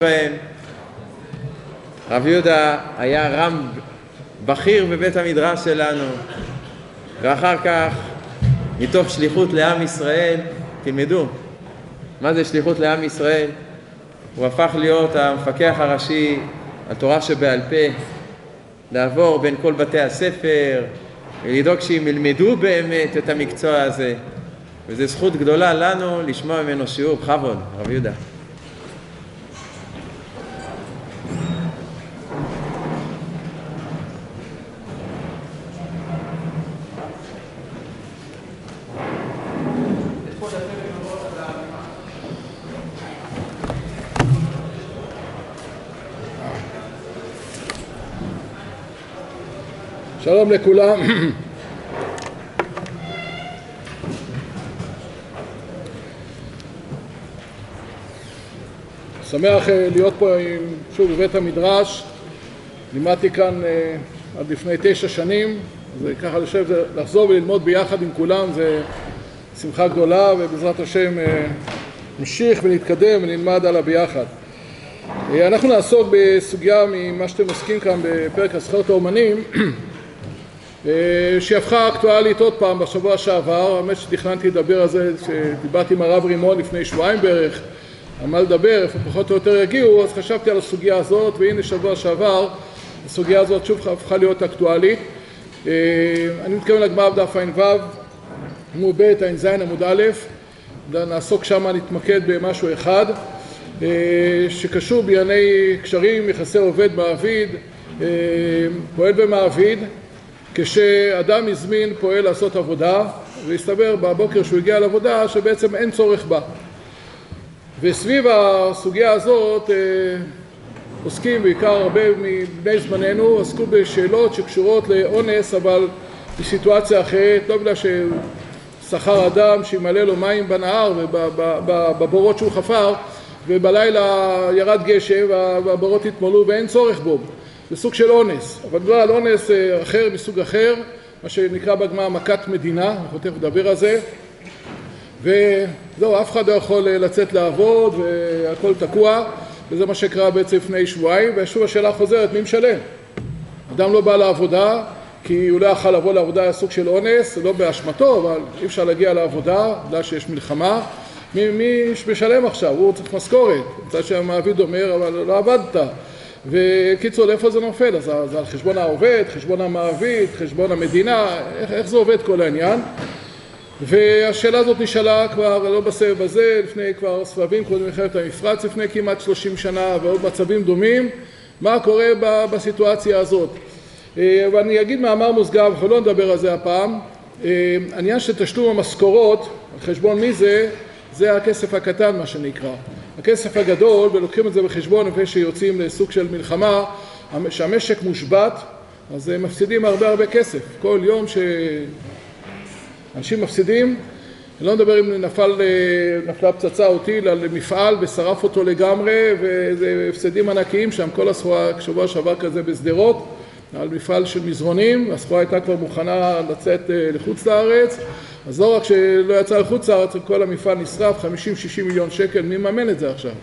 רב יהודה היה רם בכיר בבית המדרש שלנו, ואחר כך מתוך שליחות לעם ישראל, תלמדו מה זה שליחות לעם ישראל, הוא הפך להיות המפקח הראשי על תורה שבעל פה, לעבור בין כל בתי הספר ולדאוג שהם ילמדו באמת את המקצוע הזה, וזו זכות גדולה לנו לשמוע ממנו שיעור. בכבוד, רב יהודה. שלום לכולם. שמח להיות פה שוב בבית המדרש. לימדתי כאן עד לפני 9 שנים, אז ככה לחזור וללמוד ביחד עם כולם זה שמחה גדולה, ובעזרת השם נמשיך ונתקדם ונלמד עליה ביחד. אנחנו נעסוק בסוגיה ממה שאתם עוסקים כאן בפרק הזכויות האומנים, שהפכה אקטואלית עוד פעם בשבוע שעבר. האמת שתכננתי לדבר על זה, שדיברתי עם הרב רימון לפני שבועיים בערך, על מה לדבר, איפה פחות או יותר יגיעו, אז חשבתי על הסוגיה הזאת, והנה שבוע שעבר הסוגיה הזאת שוב הפכה להיות אקטואלית. אני מתכוון לגמרא בדף ע"ו עמוד ב' ע"ז עמוד א', נעסוק שם, נתמקד במשהו אחד שקשור בענייני קשרים, יחסי עובד מעביד, פועל ומעביד. כשאדם הזמין פועל לעשות עבודה, והסתבר בבוקר שהוא הגיע לעבודה שבעצם אין צורך בה. וסביב הסוגיה הזאת עוסקים בעיקר הרבה מבני זמננו, עסקו בשאלות שקשורות לאונס, אבל בסיטואציה אחרת, לא בגלל ששכר אדם שימלא לו מים בנהר ובבורות שהוא חפר, ובלילה ירד גשם והבורות התמלאו ואין צורך בו. זה סוג של אונס, אבל לא על אונס אחר מסוג אחר, מה שנקרא בגמרא מכת מדינה, אנחנו תכף נדבר על זה. וזהו, אף אחד לא יכול לצאת לעבוד והכל תקוע, וזה מה שקרה בעצם לפני שבועיים. ושוב השאלה חוזרת, מי משלם? אדם לא בא לעבודה כי הוא לא יכול לבוא לעבודה, היה סוג של אונס, לא באשמתו, אבל אי אפשר להגיע לעבודה, בגלל שיש מלחמה. מי משלם עכשיו? הוא צריך משכורת, מצד שהמעביד אומר, אבל לא עבדת. וקיצור, איפה זה נופל? אז זה על חשבון העובד, חשבון המעביד, חשבון המדינה, איך זה עובד כל העניין? והשאלה הזאת נשאלה כבר לא בסבב הזה, לפני כבר סבבים, קודם מלחמת המפרץ, לפני כמעט 30 שנה, ועוד מצבים דומים. מה קורה בסיטואציה הזאת? ואני אגיד מאמר מוסגר, אנחנו לא נדבר על זה הפעם. העניין של תשלום המשכורות, על חשבון מי זה? זה הכסף הקטן, מה שנקרא. הכסף הגדול, ולוקחים את זה בחשבון לפני שיוצאים לסוג של מלחמה, שהמשק מושבת, אז הם מפסידים הרבה כסף. כל יום שאנשים מפסידים, אני לא מדבר אם נפלה פצצה או טיל על מפעל ושרף אותו לגמרי, וזה הפסדים ענקיים שם. כל הסחורה, שבוע שעבר כזה בסדרות, על מפעל של מזרונים, הסחורה הייתה כבר מוכנה לצאת לחוץ לארץ, אז לא רק שלא יצא לחוץ לארץ, כל המפעל נשרף, 50-60 מיליון שקל, מי מממן את זה עכשיו?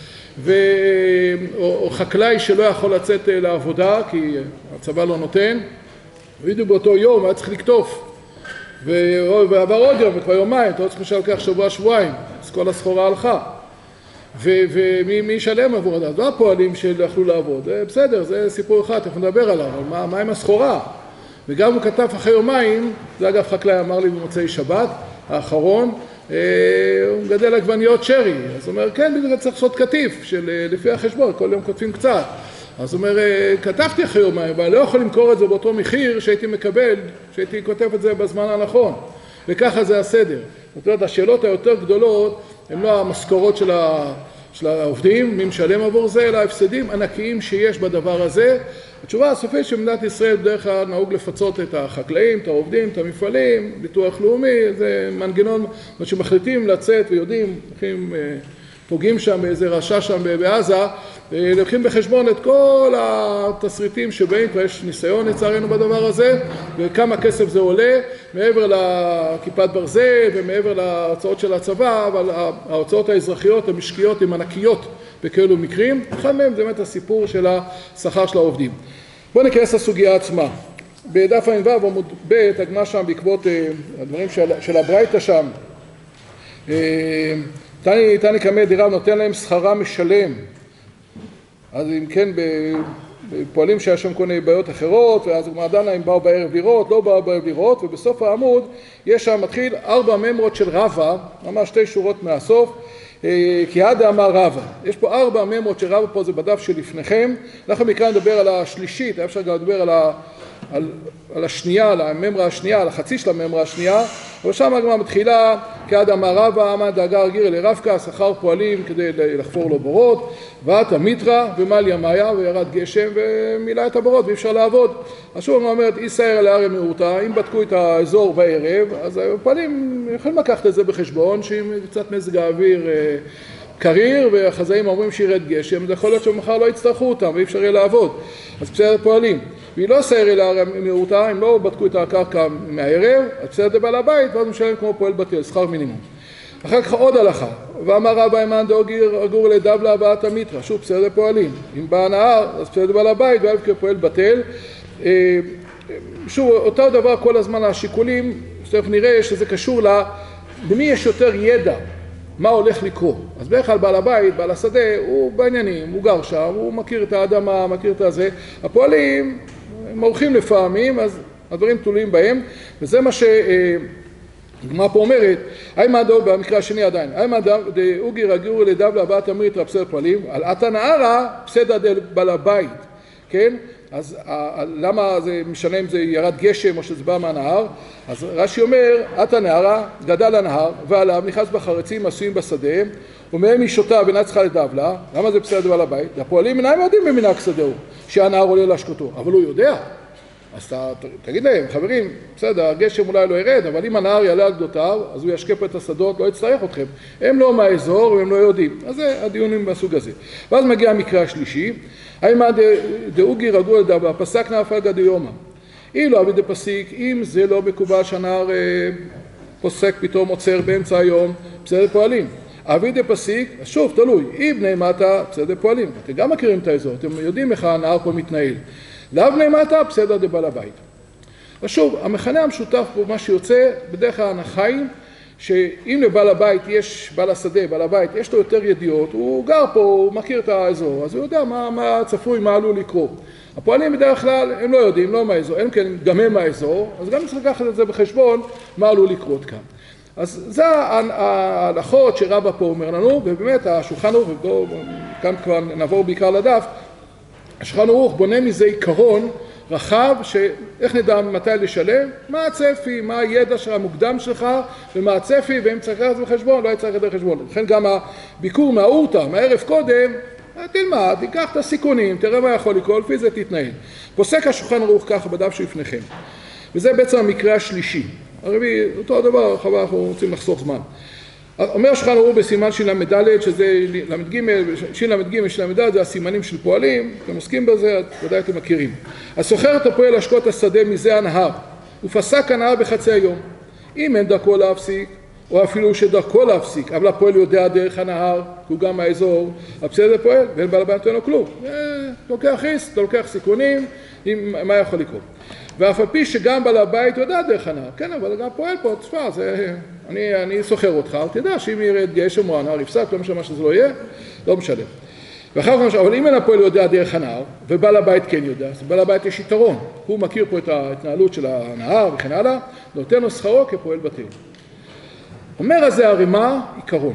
או חקלאי שלא יכול לצאת לעבודה, כי הצבא לא נותן, בדיוק באותו יום היה צריך לקטוף, ועבר עוד יום, וכבר יומיים, אתה לא צריך לשלקח שבוע-שבועיים, אז כל הסחורה הלכה. ומי ישלם עבור זה? לא הפועלים שיכלו לעבוד, בסדר, זה סיפור אחד, אנחנו נדבר עליו, אבל מה עם הסחורה? וגם הוא כתב אחרי יומיים, זה אגב חקלאי אמר לי במוצאי שבת האחרון, הוא מגדל עגבניות שרי, אז הוא אומר, כן, בגלל צריך לעשות כתיף, לפי החשבון, כל יום כותבים קצת. אז הוא אומר, כתבתי אחרי יומיים, אבל לא יכול למכור את זה באותו מחיר שהייתי מקבל, שהייתי כותב את זה בזמן הנכון. וככה זה הסדר. זאת אומרת, השאלות היותר גדולות, הן לא המשכורות של העובדים, מי משלם עבור זה, אלא ההפסדים ענקיים שיש בדבר הזה. התשובה הסופית שמדינת ישראל בדרך כלל נהוג לפצות את החקלאים, את העובדים, את המפעלים, ביטוח לאומי, זה מנגנון שמחליטים לצאת ויודעים, פוגעים שם באיזה רשע שם בעזה, לוקחים בחשבון את כל התסריטים שבאים, ויש ניסיון לצערנו בדבר הזה, וכמה כסף זה עולה, מעבר לכיפת ברזל ומעבר להוצאות של הצבא, אבל ההוצאות האזרחיות המשקיות הן ענקיות בכאלו מקרים. אחד מהם זה באמת הסיפור של השכר של העובדים. בואו ניכנס לסוגיה עצמה. בדף ע"ו עמוד ב' הגמרא שם בעקבות הדברים של הברייתא שם. תני קמא דרב נותן להם שכרה משלם. אז אם כן בפועלים שהיה שם כל מיני בעיות אחרות, ואז הגמרא דנה אם באו בערב לראות, לא באו בערב לראות, ובסוף העמוד יש שם מתחיל 4 ממרות של רבא, ממש 2 שורות מהסוף, כי עד אמר רבא. יש פה 4 ממרות של רבא, פה זה בדף שלפניכם. אנחנו מכאן נדבר על השלישית, אפשר גם לדבר על השנייה, על הממרה השנייה, על החצי של הממרה השנייה, אבל שם הגמרא מתחילה, כי עד אמר רבא, עמד דאגר גירא לרבקה, שכר פועלים כדי לחפור לו בורות, ועתה מיתרא ומליה מאיה, וירד גשם ומילא את הבורות, ואי אפשר לעבוד. אז שוב הגמרא אומרת, איסר להרי מיעוטה, אם בדקו את האזור בערב, אז הפועלים יכולים לקחת את זה בחשבון, שאם קצת מזג האוויר קריר, והחזאים אומרים שירד גשם, זה יכול להיות שמחר לא יצטרכו אותם, ואי אפשר יהיה לעבוד. אז בסדר פועלים. והיא לא סיירי להרי מיעוטה, אם לא בדקו את הקרקע מהערב, אז בסדר בעל הבית, ואז משלם כמו פועל בטל, שכר מינימום. אחר כך עוד הלכה, ואמר רבא אימן דאגור לדבלה בעתה מיתרא, שוב בסדר פועלים. אם בא הנהר, אז בסדר בעל הבית, ואף כפועל בטל. שוב, אותו דבר כל הזמן השיקולים, שתכף נראה שזה קשור למי יש יותר ידע. מה הולך לקרות. אז בערך כלל בעל הבית, בעל השדה, הוא בעניינים, הוא גר שם, הוא מכיר את האדמה, מכיר את הזה. הפועלים, הם עורכים לפעמים, אז הדברים תלויים בהם, וזה מה שהגמרא פה אומרת, איימא במקרה השני עדיין, איימא דאוגי רגיור לדבלה בעתה מיתרא בסדר פועלים, על עתה נהרא בסדר בעל הבית, כן? אז למה זה משנה אם זה ירד גשם או שזה בא מהנהר? אז רש"י אומר, עתה נהרא, גדל הנהר, ועליו נכנס בחרצים עשויים בשדה, ומהם היא שותה ואינה צריכה לדבלה. למה זה בסדר בעל הבית? הפועלים אינם יודעים במנהג שדהו, שהנהר עולה להשקותו, אבל הוא יודע. אז תגיד להם, חברים, בסדר, הגשם אולי לא ירד, אבל אם הנהר יעלה על גדותיו, אז הוא ישקף את השדות, לא יצטרך אתכם. הם לא מהאזור והם לא יודעים. אז זה הדיונים בסוג הזה. ואז מגיע המקרה השלישי, איימא דאוגי רגוע לדבלה, פסק נפל גדי יומא. אילו אבי דפסיק, אם זה לא מקובל שהנהר פוסק פתאום עוצר באמצע היום, בסדר פועלים. אבי דפסיק, שוב, תלוי, אם בני מטה, בסדר פועלים. אתם גם מכירים את האזור, אתם יודעים איך הנהר פה מתנהל. לאו בני מטה, בסדר דבעל הבית. ושוב, המכנה המשותף פה, מה שיוצא, בדרך כלל הנחיים, שאם לבעל הבית יש, בעל השדה, בעל הבית, יש לו יותר ידיעות, הוא גר פה, הוא מכיר את האזור, אז הוא יודע מה צפוי, מה עלול לקרות. הפועלים בדרך כלל, הם לא יודעים, לא מהאזור, הם כן, גם הם מהאזור, אז גם צריך לקחת את זה בחשבון, מה עלול לקרות כאן. אז זה ההלכות שרבא פה אומר לנו, ובאמת השולחן ערוך, כאן כבר נעבור בעיקר לדף, השולחן ערוך בונה מזה עיקרון רחב, שאיך נדע מתי לשלם, מה הצפי, מה הידע המוקדם שלך, ומה הצפי, ואם צריך לקחת בחשבון, לא צריך לקחת בחשבון. לכן גם הביקור מהאורתא, מהערב קודם, תלמד, תיקח את הסיכונים, תראה מה יכול לקרות, לפי זה תתנהל. פוסק השולחן ערוך ככה בדף שלפניכם. וזה בעצם המקרה השלישי. הרביעי, אותו הדבר, חבל, אנחנו רוצים לחסוך זמן. אומר השולחן ערוך בסימן של"ד, שזה של"ג, של"ד, זה הסימנים של פועלים, אתם עוסקים בזה, ודאי אתם מכירים. הסוחר את הפועל להשקות השדה מזה הנהר, ופסק הנהר בחצי היום. אם אין דרכו להפסיק, או אפילו שדרכו להפסיק, אבל הפועל יודע דרך הנהר, כי הוא גם מהאזור, בסדר פועל, ואין בעל הבית אין לו כלום. לוקח ריסק, לוקח סיכונים, מה יכול לקרות. ואף על פי שגם בעל הבית יודע דרך הנהר, כן, אבל גם פועל פה, תשמע, אני סוחר אותך, תדע שאם ירד גשם או הנהר יפסק, לא משנה מה שזה לא יהיה, לא משלם. ואחר כך, אבל אם אין הפועל יודע דרך הנהר, ובעל הבית כן יודע, אז בעל הבית יש יתרון, הוא מכיר פה את ההתנהלות של הנהר וכן הלאה, נותן לו שכרו כפועל בטל. אומר הזה הרימה, עיקרון,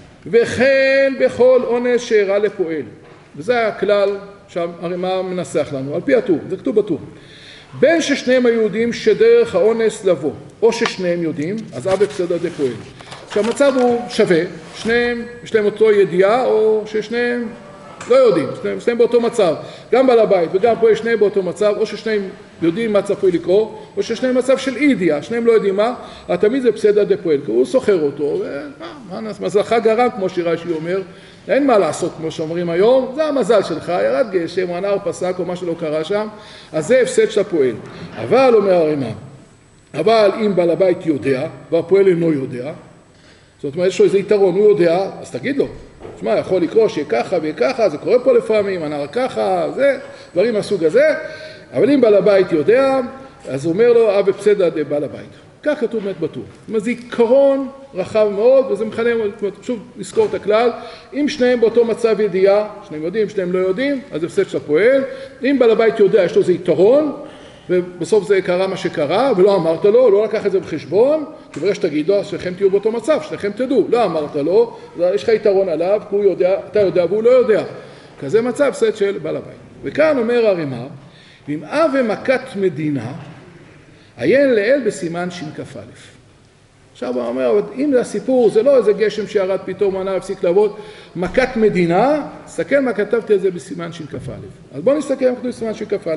וכן בכל עונש שאירע לפועל, וזה הכלל שהרימה מנסח לנו, על פי הטור, זה כתוב בטור. בין ששניהם היהודים שדרך האונס לבוא, או ששניהם יודעים, אז אבא בסדר דפועל. שהמצב הוא שווה, שניהם יש להם אותו ידיעה, או ששניהם לא יודעים, שניהם באותו מצב. גם בעל הבית וגם פועל שניהם באותו מצב, או ששניהם יודעים מה צפוי לקרוא, או ששניהם מצב של אי ידיעה, שניהם לא יודעים מה, תמיד זה בסדר דפועל, כי הוא סוחר אותו, מזלך גרם, כמו שרש"י אומר, אין מה לעשות, כמו שאומרים היום, זה המזל שלך, ירד גשם, או הנהר פסק, או מה שלא קרה שם, אז זה הפסד של הפועל. אבל, אומר הרימה, אבל אם בעל הבית יודע, והפועל אינו יודע, זאת אומרת, יש לו איזה יתרון, הוא יודע, אז תגיד לו, תשמע, יכול לקרוא שיהיה ככה ויהיה ככה, זה קורה פה לפעמים, הנער ככה, זה, דברים מהסוג הזה, אבל אם בעל הבית יודע, אז הוא אומר לו, אב פסדה בעל הבית. כך כתוב באמת בטור. זאת אומרת, זה עיקרון רחב מאוד, וזה מכנה, שוב נזכור את הכלל, אם שניהם באותו מצב ידיעה, שניהם יודעים, שניהם לא יודעים, אז זה הפסד של הפועל. אם בעל הבית יודע, יש לו איזה יתרון, ובסוף זה קרה מה שקרה, ולא אמרת לו, לא לקח את זה בחשבון, כי ברגע שתגיד לו, שניכם תהיו באותו מצב, שניכם תדעו, לא אמרת לו, יש לך יתרון עליו, כי הוא יודע, אתה יודע והוא לא יודע. כזה מצב הפסד של בעל הבית. וכאן אומר הרימה, ואם אב ומכת מדינה, עיין לאל בסימן שכ"א. עכשיו הוא אומר, אם זה הסיפור, זה לא איזה גשם שירד פתאום, הנער הפסיק לעבוד, מכת מדינה, תסתכל מה כתבתי את זה בסימן שכ"א. אז בואו נסתכל מה כתוב בסימן שכ"א.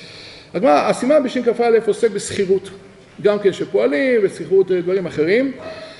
הסימן בשכ"א עוסק בסחירות, גם כן שפועלים, בסחירות דברים אחרים,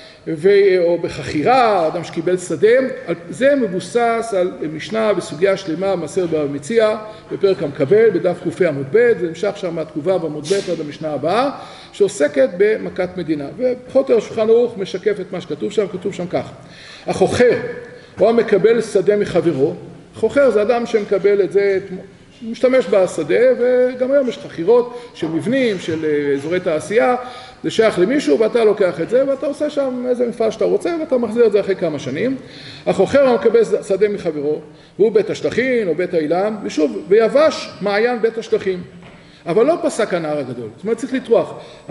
או בחכירה, אדם שקיבל שדה, זה מבוסס על משנה בסוגיה שלמה במסכת בבא מציעא, בפרק המקבל, בדף ק"ה עמוד ב', זה נמשך שם מהתגובה בעמוד ב' עד המשנה הבאה, שעוסקת במכת מדינה, ופחות או יותר שולחן ערוך משקף את מה שכתוב שם, כתוב שם כך, החוכר, או המקבל שדה מחברו, חוכר זה אדם שמקבל את זה, משתמש בשדה, וגם היום יש חכירות של מבנים, של אזורי תעשייה, זה שייך למישהו ואתה לוקח את זה ואתה עושה שם איזה מפעל שאתה רוצה ואתה מחזיר את זה אחרי כמה שנים. החוכר מקבל שדה מחברו, הוא בית השטחין או בית האילם, ושוב, ויבש מעיין בית השטחין. אבל לא פסק הנער הגדול, זאת אומרת צריך לטרוח.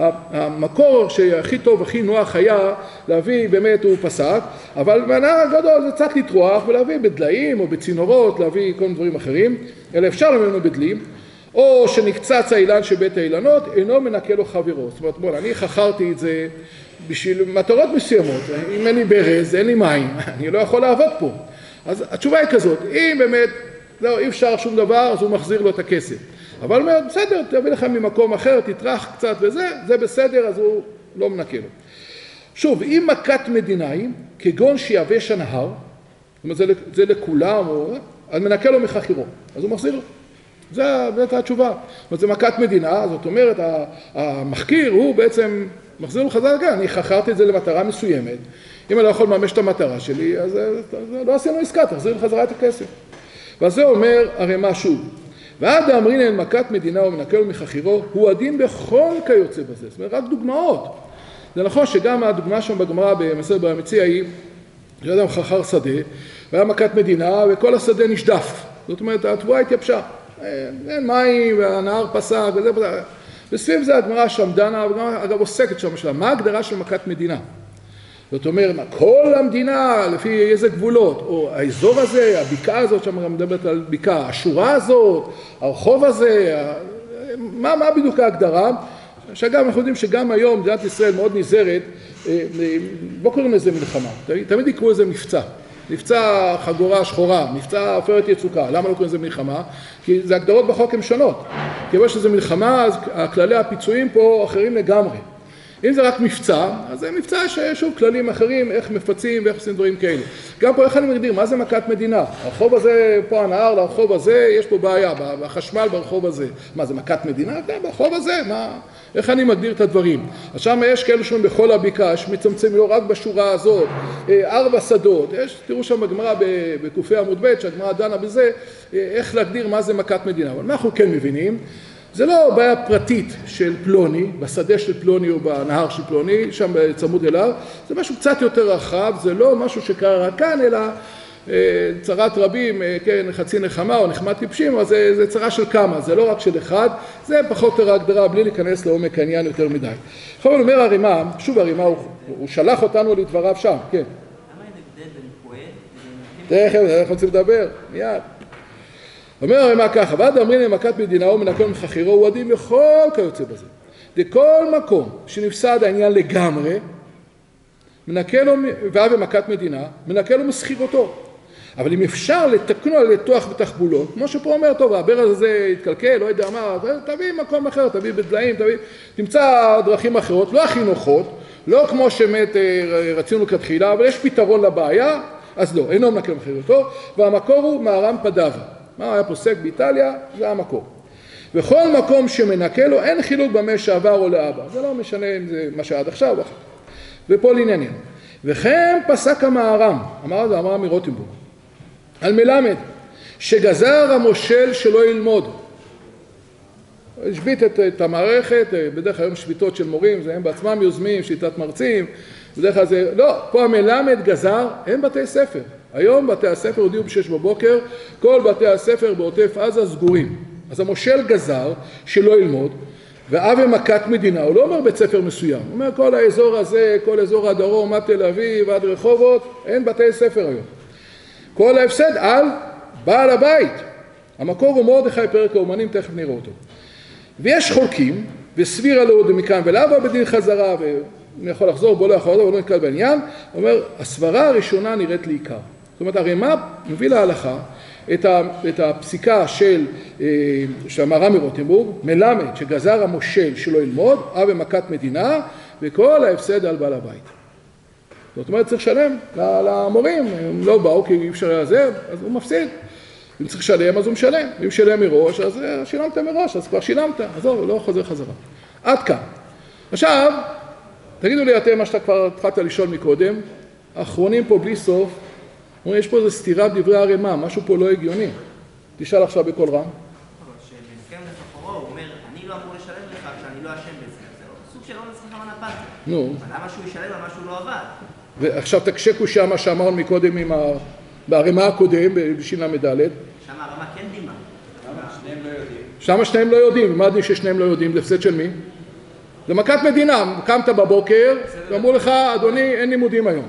המקור שהכי טוב, הכי נוח היה להביא, באמת הוא פסק, אבל בנער הגדול זה צריך לטרוח ולהביא בדליים או בצינורות, להביא כל מיני דברים אחרים, אלא אפשר למנו בדלים, או שנקצץ האילן שבית האילנות, אינו מנקה לו חברו. זאת אומרת, בוא, אני חכרתי את זה בשביל מטרות מסוימות, אם אין לי ברז, אין לי מים, אני לא יכול לעבוד פה. אז התשובה היא כזאת, אם באמת, לא, אי אפשר שום דבר, אז הוא מחזיר לו את הכסף. אבל הוא אומר, בסדר, תביא לכם ממקום אחר, תטרח קצת וזה, זה בסדר, אז הוא לא מנקה לו. שוב, אם מכת מדינה היא, כגון שיבש הנהר, זאת אומרת, זה לכולם, אז מנקה לו מחכירו, אז הוא מחזיר לו. זאת התשובה. זאת אומרת, זה מכת מדינה, זאת אומרת, המחכיר הוא בעצם מחזיר לו חזרה, כן, אני חכרתי את זה למטרה מסוימת, אם אני לא יכול לממש את המטרה שלי, אז לא עשינו עסקה, תחזיר לי חזרה את הכסף. ואז זה אומר הרימה שוב, ועד האמרינן מכת מדינה ומנקה לו מחכירו, הוא הדין בכל כיוצא בזה, זאת אומרת, רק דוגמאות. זה נכון שגם הדוגמה שם בגמרא במסכת בבא מציעא היא, שאדם חכר שדה, והיה מכת מדינה וכל השדה נשדף, זאת אומרת, התבואה התייבשה. אין מים והנהר פסק וזה, וסביב זה הגמרא שם דנה, והגמרא אגב עוסקת שם שלה, מה ההגדרה של מכת מדינה? זאת אומרת, כל המדינה לפי איזה גבולות, או האזור הזה, הבקעה הזאת, שם מדברת על בקעה, השורה הזאת, הרחוב הזה, מה בדיוק ההגדרה? שגם אנחנו יודעים שגם היום מדינת ישראל מאוד נזהרת, לא קוראים לזה מלחמה, תמיד יקראו לזה מבצע. מבצע חגורה שחורה, מבצע עופרת יצוקה. למה לא קוראים לזה מלחמה? כי זה הגדרות בחוק הן שונות. כיוון שזה מלחמה, אז כללי הפיצויים פה אחרים לגמרי. אם זה רק מבצע, אז זה מבצע ששוב כללים אחרים, איך מפצים ואיך עושים דברים כאלה. גם פה איך אני מגדיר, מה זה מכת מדינה? הרחוב הזה, פה הנהר, לרחוב הזה, יש פה בעיה, בחשמל ברחוב הזה. מה זה מכת מדינה? כן, ברחוב הזה, מה? איך אני מגדיר את הדברים? אז שם יש כאלו שם בכל הבקעה, יש מצמצמים לא רק בשורה הזאת, 4 שדות, תראו שם בגמרא בק"ה עמוד ב' שהגמרא דנה בזה, איך להגדיר מה זה מכת מדינה. אבל מה אנחנו כן מבינים? זה לא בעיה פרטית של פלוני, בשדה של פלוני או בנהר של פלוני, שם צמוד אליו, זה משהו קצת יותר רחב, זה לא משהו שקרה רק כאן, אלא צרת רבים, כן, חצי נחמה או נחמת טיפשים, אז זה צרה של כמה, זה לא רק של אחד, זה פחות או הגדרה, בלי להיכנס לעומק העניין יותר מדי. עכשיו אומר הרימה, שוב הרימה, הוא שלח אותנו לדבריו שם, כן. למה אין הבדל בין פועל? תכף, אנחנו רוצים לדבר, מיד. אומר הרימה ככה, ועד אמרינן מכת מדינה ומנקה לו מחכירו, הוא הדין בכל כיוצא בזה. בכל מקום שנפסד העניין לגמרי, מנקה לו, ואב ומכת מדינה, מנקה לו מסחירותו. אבל אם אפשר לתקנו על לתוח ותחבולות, כמו שפה אומר, טוב, הברז הזה יתקלקל, לא יודע מה, תביא מקום אחר, תביא בדליים, תמצא דרכים אחרות, לא הכי נוחות, לא כמו שמת רצינו כתחילה, אבל יש פתרון לבעיה, אז לא, אינו מנקה לו מחכירותו, והמקור הוא מארם פדאבה. מה היה פוסק באיטליה? זה המקור. בכל מקום שמנקה לו, אין חילוק במה שעבר או לאבא. זה לא משנה אם זה מה שעד עכשיו או אחר. ופה לעניינים. וכן פסק המארם, אמר זה המארם מרוטנבורג. על מלמד, שגזר המושל שלא ילמוד. השביט את המערכת, בדרך כלל היום שביתות של מורים, זה הם בעצמם יוזמים, שיטת מרצים, בדרך כלל זה, לא, פה המלמד גזר, הם בתי ספר. היום בתי הספר הודיעו ב-6 בבוקר, כל בתי הספר בעוטף עזה סגורים. אז המושל גזר שלא ילמוד, והווה מכת מדינה, הוא לא אומר בית ספר מסוים, הוא אומר כל האזור הזה, כל אזור הדרום, עד תל אביב, עד רחובות, אין בתי ספר היום. כל ההפסד על בעל הבית. המקור הוא מרדכי פרק האומנים, תכף נראה אותו. ויש חולקים, וסבירה לו מכאן ולהבא בדין חזרה, ואני יכול לחזור, בוא לא יכול, אבל לא נתקל בעניין, הוא אומר, הסברה הראשונה נראית לעיקר. זאת אומרת, הרמ"א מביא להלכה את הפסיקה של המהר"ם מרוטנבורג, מלמד שגזר המושל שלא ילמוד, הווה מכת מדינה, וכל ההפסד על בעל הבית. זאת אומרת, צריך לשלם למורים, הם לא באו כי אי אפשר לזה, אז הוא מפסיד. אם צריך לשלם, אז הוא משלם. אם שלם מראש, אז שילמת מראש, אז כבר שילמת. אז לא חוזר חזרה. עד כאן. עכשיו, תגידו לי אתם מה שאתה כבר התחלת לשאול מקודם, האחרונים פה בלי סוף, אומרים, יש פה איזו סתירה בדברי הרמ"א, משהו פה לא הגיוני. תשאל עכשיו בקול רם. שמסכם לחפורו, הוא אומר, אני לא אמור לשלם לך כשאני לא אשם בזה. זה סוג של אונס לך מנפלת. נו. אבל למה שהוא ישלם על מה שהוא לא עבד? ועכשיו תקשקו שם מה שאמרנו מקודם בהרמ"א הקודם, בש"ל. שם הרמ"א כן דימה. שם שניהם לא יודעים. ומה הדין ששניהם לא יודעים? זה הפסד של מי? זה מכת מדינה. קמת בבוקר, ואמרו לך, אדוני, אין לימודים היום.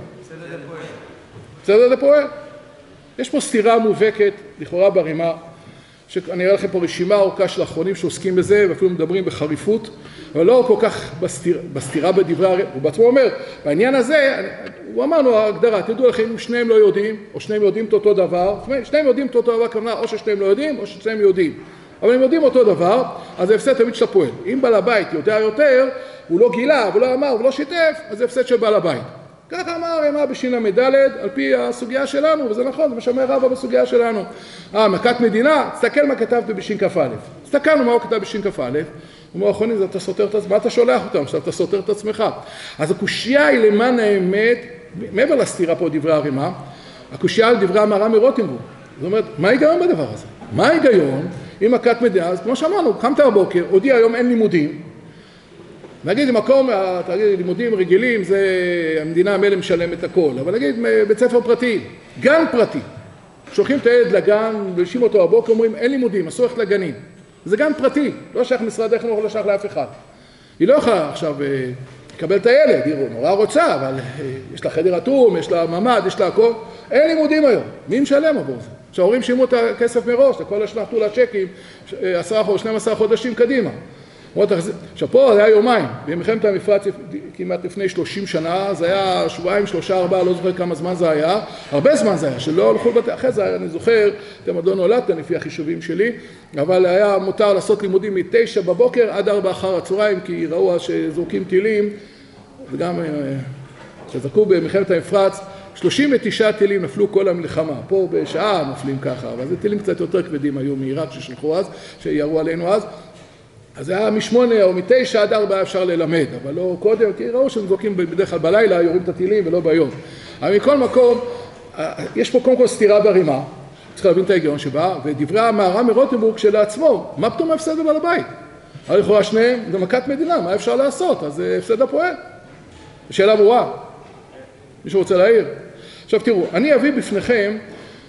בסדר זה פועל. יש פה סתירה מובהקת, לכאורה ברמ"א, שאני אראה לכם פה רשימה ארוכה של האחרונים שעוסקים בזה, ואפילו מדברים בחריפות, אבל לא כל כך בסתירה בדברי הרמ"א. הוא בעצמו אומר, בעניין הזה, הוא אמרנו, ההגדרה, תדעו לכם, אם שניהם לא יודעים, או שניהם יודעים את אותו דבר, שניהם יודעים את אותו דבר, כמובן, או ששניהם לא יודעים, או ששניהם יודעים. אבל אם יודעים אותו דבר, אז זה הפסד תמיד של הפועל. אם בעל הבית יודע יותר, הוא לא גילה, ולא אמר, ולא שיתף, אז זה הפסד של בעל הבית. ככה אמר הרמ"א בש"ל, על פי הסוגיה שלנו, וזה נכון, זה מה שאומר רבא בסוגיה שלנו. מכת מדינה, תסתכל מה כתבת בש"כ. הסתכלנו מה הוא כתב בש"כ. הוא אומר, אחרונים, אתה סותר את עצמך, מה אתה שולח אותם? עכשיו אתה סותר את עצמך. אז הקושיה היא למען האמת, מעבר לסתירה פה דברי הרמ"א, הקושיה על דברי המהר"ם מרוטנבורג. זאת אומרת, מה ההיגיון בדבר הזה? מה ההיגיון אם מכת מדינה? אז כמו שאמרנו, קמת בבוקר, הודיע היום אין לימודים, נגיד במקום, תגיד, לימודים רגילים, זה המדינה מלא משלם את הכל, אבל נגיד בית ספר פרטי, גן פרטי, שולחים את הילד לגן, ולשים אותו הבוקר, אומרים אין לימודים, אסור ללכת לגנים. זה גן פרטי, לא שייך משרד החינוך, לא שייך לאף אחד. היא לא יכולה עכשיו לקבל את הילד, היא נורא רוצה, אבל יש לה חדר אטום, יש לה ממ"ד, יש לה הכל, אין לימודים היום, מי משלם עבור זה? שההורים שימו את הכסף מראש, לכל השלחתו לצ'קים, 10 או 12 חודשים קדימה. עכשיו פה זה היה יומיים, במלחמת המפרץ כמעט לפני 30 שנה, זה היה שבועיים, 3, 4, לא זוכר כמה זמן זה היה, הרבה זמן זה היה, שלא הלכו לבתי, אחרי זה אני זוכר, אתם עוד לא נולדתם לפי החישובים שלי, אבל היה מותר לעשות לימודים מ-9 בבוקר עד 4 אחר הצהריים, כי ראו שזורקים טילים, וגם שזרקו במלחמת המפרץ, 39 טילים נפלו כל המלחמה, פה בשעה נופלים ככה, אבל זה טילים קצת יותר כבדים היו מעיראק ששלחו אז, שירו עלינו אז, אז זה היה מ8 או מ9 עד 4 אפשר ללמד, אבל לא קודם, כי ראו שהם זורקים בדרך כלל בלילה, יורים את הטילים ולא ביום. אבל מכל מקום, יש פה קודם כל סתירה ברמ"א, צריך להבין את ההיגיון שבה, ודברי המהר"ם מרוטנבורג שלעצמו, מה פתאום ההפסד לבעל הבית? הרי לכאורה שניהם, זה מכת מדינה, מה אפשר לעשות? אז זה הפסד הפועל. שאלה ברורה. מישהו רוצה להעיר? עכשיו תראו, אני אביא בפניכם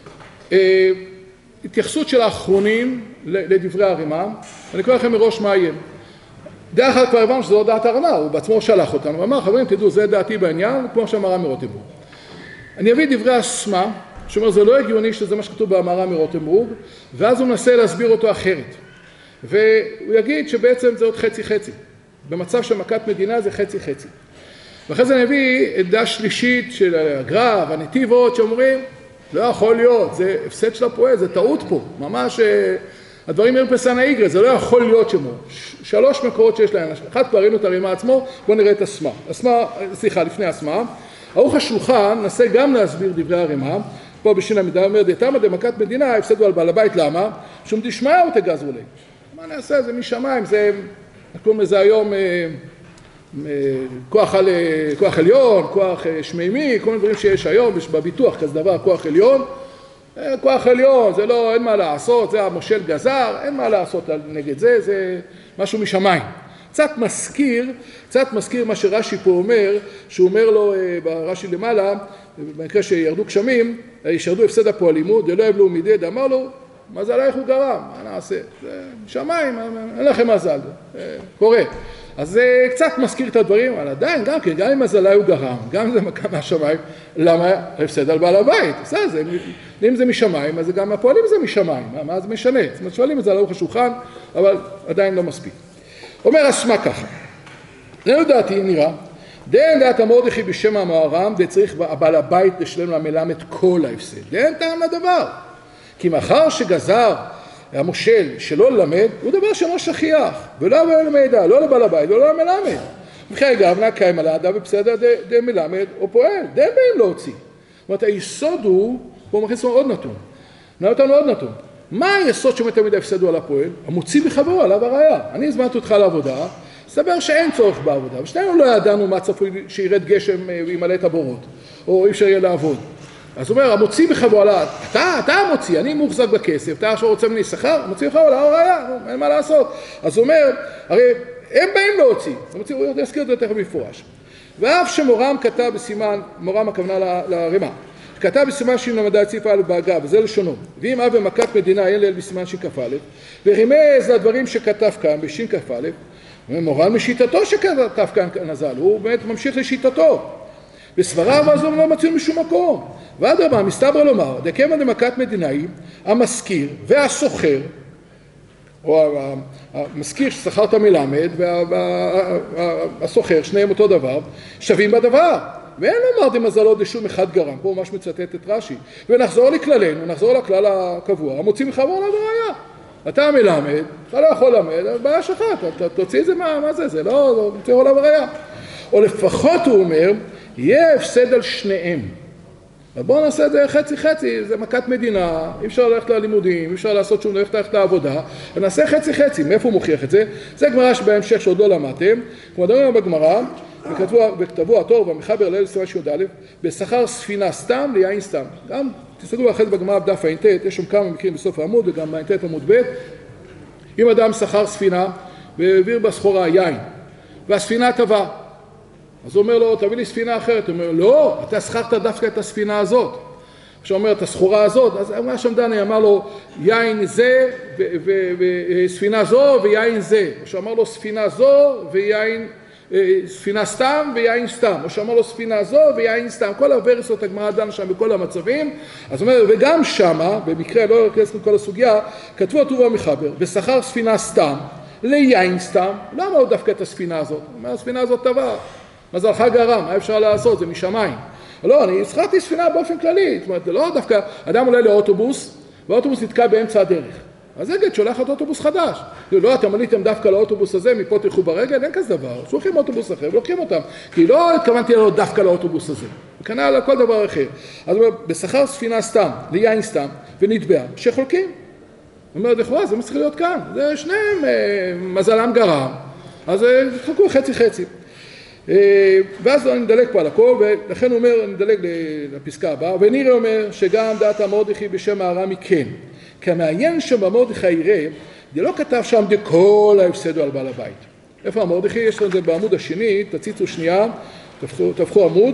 התייחסות של האחרונים לדברי הרמ"א, אני קורא לכם מראש מה יהיה. דרך כלל כבר הבנו שזו דעת הרמ"א, הוא בעצמו שלח אותנו, ואמר, חברים, תדעו, זה דעתי בעניין, כמו שהמהר"ם מרוטנבורג. אני אביא דברי הסמ"א, שאומר, זה לא הגיוני שזה מה שכתוב במהר"ם מרוטנבורג, ואז הוא מנסה להסביר אותו אחרת. והוא יגיד שבעצם זה עוד חצי-חצי. במצב של מכת מדינה זה חצי-חצי. ואחרי זה אני אביא עמדה שלישית של הגר"א והנתיבות שאומרים, לא יכול להיות, זה הפסד של הפועל, זה טעות פה, ממש הדברים מרפסן האיגרא, זה לא יכול להיות שמו. 3 מקורות שיש להם, אחד כבר ראינו את הרמ"א עצמו, בואו נראה את הסמ"א. סליחה, לפני הסמ"א, ערוך השולחן נסה גם להסביר דברי הרמ"א, פה בש"ל אומר, דתמא דמכת מדינה, הפסדו על בעל הבית, למה? שום דשמיא ותגזרו ליה. מה נעשה? זה משמיים, זה, קוראים לזה היום כוח עליון, כוח שמימי, כל מיני דברים שיש היום, יש בביטוח כזה דבר, כוח עליון, כוח עליון, זה לא, אין מה לעשות, זה המושל גזר, אין מה לעשות נגד זה, זה משהו משמיים. קצת מזכיר מה שרש"י פה אומר, שהוא אומר לו ברש"י למעלה, במקרה שירדו גשמים, שירדו הפסד הפועלים, דלא יבלעו מדד, אמר לו, מזלייך הוא גרם, מה נעשה? זה משמיים, אין לכם מזל, קורה. אז זה קצת מזכיר את הדברים, אבל עדיין גם כן, גם אם מזלי הוא גרם, גם אם זה מכה מהשמיים, למה הפסד על בעל הבית? אם זה משמיים, אז גם הפועלים זה משמיים, מה זה משנה? זאת אומרת, שואלים את זה על ארוך השולחן, אבל עדיין לא מספיק. אומר השמה ככה, לא דעתי נראה, דאין דעת המרדכי בשם המהר"ם, דצריך בעל הבית לשלם למלמד כל ההפסד. דאין טעם לדבר. כי מאחר שגזר המושל שלא ללמד, הוא דבר שאינו שכיח, ולא למידע, לא לבעל הבית, ולא למלמד. וכי גבנה קיים על האדם בפסד דמלמד או פועל, דאין בהם להוציא. זאת אומרת, היסוד הוא, פה מכניס לנו עוד נתון. נתנו עוד נתון. מה היסוד שמתמיד ההפסדו על הפועל? המוציא בחברו עליו הראיה. אני הזמנתי אותך לעבודה, סבר שאין צורך בעבודה, ושתינו לא ידענו מה צפוי שירד גשם וימלא את הבורות, או אי אפשר יהיה לעבוד. אז הוא אומר, המוציא בחברו עליו, אתה המוציא, אני מוחזק בכסף, אתה עכשיו רוצה ממני שכר, המוציא בחברו עליו הראיה, אין מה לעשות. אז הוא אומר, הרי הם באים להוציא, המוציא, הוא יזכיר את זה תכף מפורש. ואף שמורם כתב בסימן, מורם הכוונה לרימה, כתב בסימן שין למדע את סעיף א' באגב, וזה לשונו, ואם אב במכת מדינה אין ליל בסימן שין כ"א, ורימז לדברים שכתב כאן בשין כ"א, ומורן משיטתו שכתב כאן נזל, הוא באמת ממשיך לשיטתו. בסבריו אז הוא לא מצאו משום מקום. ועד רבה, מסתבר לומר, דכיוון דמכת מדינאי, המשכיר והסוחר, או המשכיר ששכר את המלמד, והסוחר, שניהם אותו דבר, שווים בדבר. ואין לומר דמזלו דשום אחד גרם, פה ממש מצטט את רש"י. ונחזור לכללנו, נחזור לכלל הקבוע, המוציא מחברו עליו הראיה. אתה מלמד, אתה לא יכול ללמד, בעיה שלך, אתה תוציא את זה, מה זה? זה לא מוציא עליו הראיה. או לפחות הוא אומר, יהיה הפסד על שניהם. אז בואו נעשה את זה חצי-חצי, זה מכת מדינה, אי אפשר ללכת ללימודים, אי אפשר לעשות שום דבר, ללכת לעבודה, ונעשה חצי-חצי. מאיפה הוא מוכיח את זה? זה גמרא שבהמשך שעוד לא למדתם, כמו דברים בגמרא, וכתבו התור והמחבר ליל סימן שי"א, בשכר ספינה סתם ליין סתם. גם תסתכלו אחרי זה בגמרא בדף ע"ט, יש שם כמה מקרים בסוף העמוד, וגם בע"ט עמוד ב', אם אדם שכר ספינה והעביר בסחורה יין, והספינה טבעה, אז הוא אומר לו, תביא לי ספינה אחרת. הוא אומר, לא, אתה שכרת דווקא את הספינה הזאת. עכשיו אומר, את הסחורה הזאת, אז אמר שם דני, אמר לו, יין זה, וספינה זו, ויין זה. עכשיו אמר לו, ספינה זו, ויין, ספינה סתם, ויין סתם. עכשיו אמר לו, ספינה זו, ויין סתם. כל הוורסות הגמרא דן שם בכל המצבים. אז הוא אומר, וגם שמה, במקרה, לא אכנס לכל הסוגיה, כתבו הטור והמחבר, בשכר ספינה סתם, ליין סתם, לא אמרו דווקא את הספינה הזאת. הוא אומר, הספינה הזאת טבעה. מזלך גרם, מה אפשר לעשות? זה משמיים. לא, אני שכרתי ספינה באופן כללי. זאת אומרת, לא דווקא, אדם עולה לאוטובוס, והאוטובוס נתקע באמצע הדרך. אז אגד שולח את אוטובוס חדש. לא, אתם עליתם דווקא לאוטובוס הזה, מפה תלכו ברגל, אין כזה דבר. שולחים אוטובוס אחר ולוקחים אותם. כי לא התכוונתי לעלות דווקא לאוטובוס הזה. וכנראה על כל דבר אחר. אז הוא אומר, בשכר ספינה סתם, ליין סתם, ונתבע, שחולקים. הוא אומר, לכאורה, זה צריך להיות כאן. זה שניהם מזלם גרם. אז תחלקו חצי-חצי. ואז אני מדלג פה על הכל, ולכן הוא אומר, אני מדלג לפסקה הבאה, ונראה אומר שגם דעת המרדכי בשם הארמי כן, כי המעיין שם במרדכי יראה, זה לא כתב שם דכל ההפסדו על בעל הבית. איפה המרדכי? יש לנו את זה בעמוד השני, תציצו שנייה, תפחו עמוד,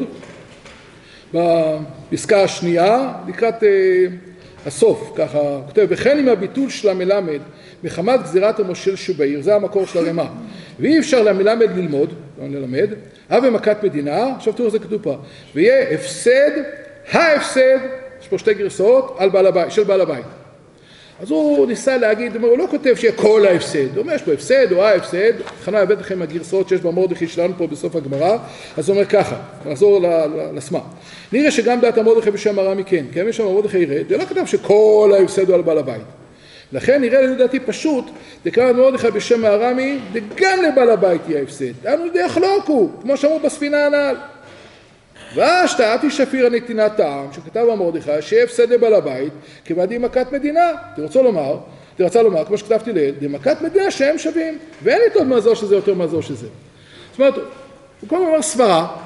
בפסקה השנייה, לקראת הסוף, ככה, כותב, וכן עם הביטול של המלמד, מחמת גזירת המושל שבעיר, זה המקור של הרמה, ואי אפשר למלמד ללמוד, לא ללמד, אב במכת מדינה, עכשיו תראו זה כתוב פה, ויהיה הפסד, ההפסד, יש פה שתי גרסאות, על בעל הבית, של בעל הבית. אז הוא ניסה להגיד, הוא לא כותב שיהיה כל ההפסד, הוא אומר, יש פה הפסד או ההפסד, חנה הבאת לכם הגרסאות שיש במרדכי שלנו פה בסוף הגמרא, אז הוא אומר ככה, נחזור לסמה. נראה שגם דעת המרדכי בשם הארמי כן, כי יש שם המרדכי ירד, זה לא כתב שכל ההפסד הוא על בעל הבית. לכן נראה לדעתי פשוט, דקרא מרדכי בשם הארמי, גם לבעל הבית יהיה הפסד. אנו יחלוקו, כמו שאמרו בספינה הנ"ל. והשתעתי שפיר הנתינת טעם, שכתב המרדכי, שיהיה הפסד לבעל הבית, כבעדי מכת מדינה. תרצה לומר, כמו שכתבתי ליד, דמכת מדינה שהם שווים, ואין לי עוד מעזור שזה יותר מעזור שזה. זאת אומרת, הוא כל הזמן אומר סברה,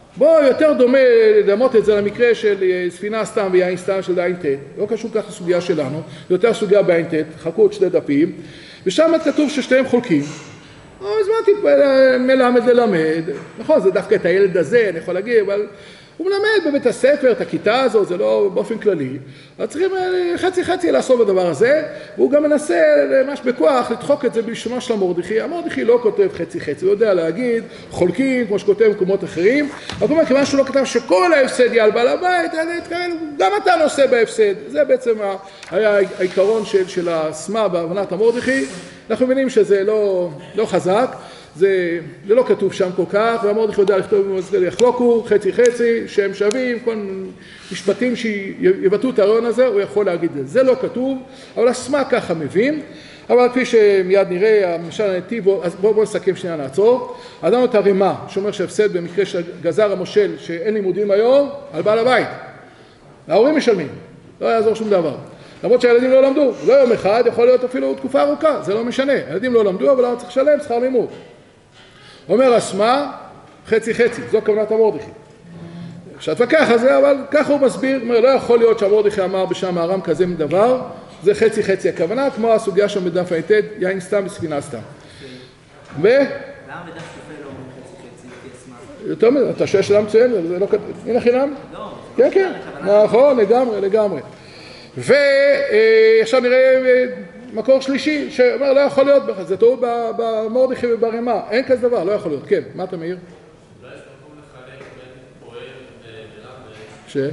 בוא, יותר דומה לדמות את זה למקרה של ספינה סתם ויין סתם של עין ת', לא קשור כך לסוגיה שלנו, זה יותר סוגיה בעין ת', חכו עוד 2 דפים, ושם כתוב ששתיהם חולקים. הזמנתי מלמד ללמד, נכון, זה דווקא את הילד הזה, אני יכול להגיד, אבל הוא מלמד בבית הספר, את הכיתה הזאת, זה לא באופן כללי, אז צריכים חצי לעשות בדבר הזה, והוא גם מנסה ממש בכוח לדחוק את זה בלשונו של המרדכי. המרדכי לא כותב חצי, הוא יודע להגיד, חולקים, כמו שכותב במקומות אחרים, אבל כלומר, כיוון שהוא לא כתב שכל ההפסד יהיה על בעל הבית, גם אתה נושא בהפסד. זה בעצם היה העיקרון של הסמה בהבנת המרדכי. אנחנו מבינים שזה לא חזק, זה לא כתוב שם כל כך, והמרדכי יודע לכתוב יחלוקו, חצי, שהם שווים, כל משפטים שיבטאו את הרעיון הזה, הוא יכול להגיד את זה. זה לא כתוב, אבל הסמה ככה מבין, אבל כפי שמיד נראה, למשל הנתיב, אז בואו נסכם שנייה נעצור. אדם את הרימה, שאומר שהפסד במקרה של גזר המושל, שאין לימודים היום, על בעל הבית. ההורים משלמים, לא יעזור שום דבר. למרות שהילדים לא למדו, לא יום אחד, יכול להיות אפילו תקופה ארוכה, זה לא משנה. הילדים לא למדו, אבל צריך לשלם שכר לימוד. אומר הסמה, חצי, זו כוונת המרדכי. כשהתווכח על זה, אבל ככה הוא מסביר, אומר, לא יכול להיות שהמרדכי אמר בשם הארם כזה מדבר, זה חצי הכוונה, כמו הסוגיה שם בדף היתד, יין סתם וספינה סתם. למה בדף שופל לא אומרים חצי כסמה? יותר מזה, אתה שואל שאלה מצוין, זה לא כתוב, הנה חינם? לא. כן, נכון, לגמרי. ועכשיו נראה מקור שלישי, שאומר לא יכול להיות בכלל, זה טעות במרדכי וברימה, אין כזה דבר, לא יכול להיות. כן, מה אתה מעיר? אולי יש מקום לחלק בין פועל ומלמד, ש? במלמד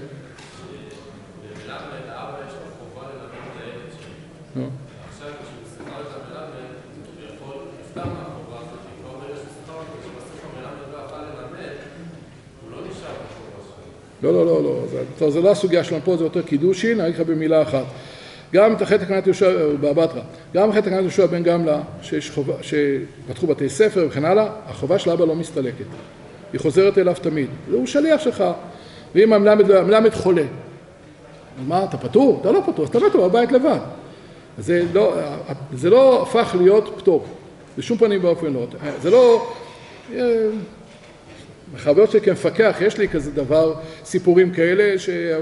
האבא יש לו חובה ללמד את הילד שלו. עכשיו כשהוא שכר את המלמד, הוא יכול לפתח מהחובה הזאת, כבר ברגע שהוא שכר אותו, כשבסוף המלמד לא יכול ללמד, הוא לא נשאר בחובה שלו. לא, זה לא הסוגיה שלנו פה, זה יותר קידושין, אני אגיד לך במילה אחת. גם את החטא תקנת יהושע, באבטרה, גם החטא תקנת יהושע בן גמלה, שפתחו בתי ספר וכן הלאה, החובה של אבא לא מסתלקת. היא חוזרת אליו תמיד. הוא שליח שלך. ואם המלמד חולה, מה, אתה פטור? אתה לא פטור, אז אתה פטור, הבית לבד. זה לא הפך להיות פטור. בשום פנים באופן לא. זה לא... מחוויות שלי כמפקח, יש לי כזה דבר, סיפורים כאלה,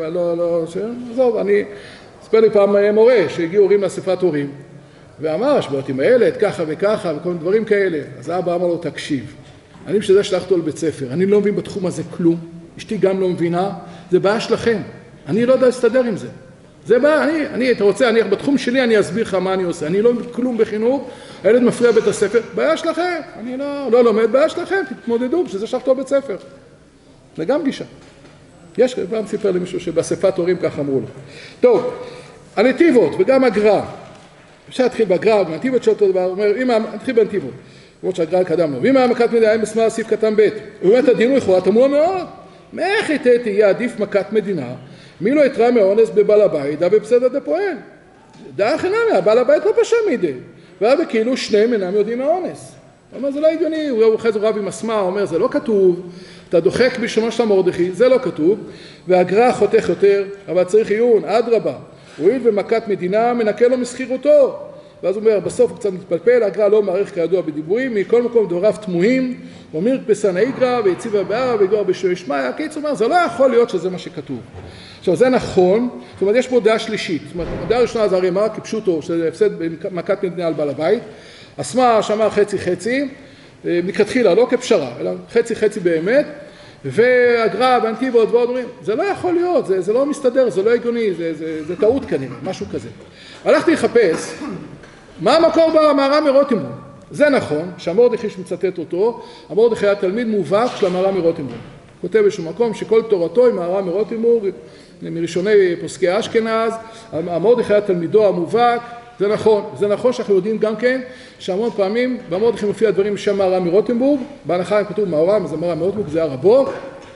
עזוב, אני... ספר לי פעם מורה שהגיעו הורים לאספת הורים, ואמר, שבועות עם הילד, ככה וככה, וכל מיני דברים כאלה. אז האבא אמר לו, תקשיב, אני בשביל זה שלחתי לו לבית ספר, אני לא מבין בתחום הזה כלום, אשתי גם לא מבינה, זה בעיה שלכם, אני לא יודע להסתדר עם זה. זה בעיה, אתה רוצה, בתחום שלי אני אסביר לך מה אני עושה, אני לא מבין כלום בחינוך, הילד מפריע בית הספר, בעיה שלכם, אני לא לומד, בעיה שלכם, תתמודדו, בשביל זה שלחתי לו לבית ספר. זה גם גישה. יש, פעם סיפר לי מישהו שבאספת הורים כך אמרו לו. טוב, הנתיבות וגם הגר"א, אפשר להתחיל בגר"א, בנתיבות של אותו דבר, הוא אומר, נתחיל בנתיבות, למרות שהגר"א קדם לו, ואם היה מכת מדינה, אין בסמל סעיף קטן ב', הוא אומר את הדין לכאורה, תמוה מאוד, מאיך תהיה עדיף מכת מדינה, מי לא יתרע מאונס בבעל הבית, ובפסד דפועל. דעה חינמי, הבעל הבית לא פשע מידי, והיה כאילו שניהם אינם יודעים מהאונס. הוא אומר, זה לא הגיוני, הוא אחרי זה רב עם הסמה, הוא אומר, זה לא כתוב, אתה דוחק בלשונו של המרדכי, זה לא כתוב, והגר"א חותך יותר, אבל צריך עיון, אדרבה, הואיל ומכת מדינה מנקה לו מסחירותו. ואז הוא אומר, בסוף הוא קצת מתפלפל, הגר"א לא מעריך כידוע בדיבורים, מכל מקום דבריו תמוהים, ומיר פסן האיגרא, והציבה בערא, והגרא בשועי שמיא, הקיצור אומר, זה לא יכול להיות שזה מה שכתוב. עכשיו, זה נכון, זאת אומרת, יש פה דעה שלישית, זאת אומרת, הדעה הראשונה זה הרימה, כפשוטו, שזה הפסד במכת מדינה על בעל הבית, הסמה שאמר חצי, מכתחילה, לא כפשרה, אלא חצי באמת, והגר"א והנתיבות ועוד אומרים, זה לא יכול להיות, זה לא מסתדר, זה לא הגיוני, זה טעות כנראה, משהו כזה. הלכתי לחפש, מה המקור במהר"ם מרוטנבורג? זה נכון, שהמרדכי שמצטט אותו, המרדכי היה תלמיד מובהק של המהר"ם מרוטנבורג. כותב באיזשהו מקום שכל תורתו עם מהר"ם מרוטנבורג, מראשוני פוסקי אשכנז, המרדכי היה תלמידו המובהק, זה נכון שאנחנו יודעים גם כן, שהמון פעמים במרדכי מופיע דברים בשם מהר"ם מרוטנבורג, בהנחה כתוב מהר"ם, אז המהר"ם מרוטנבורג זה היה רבו,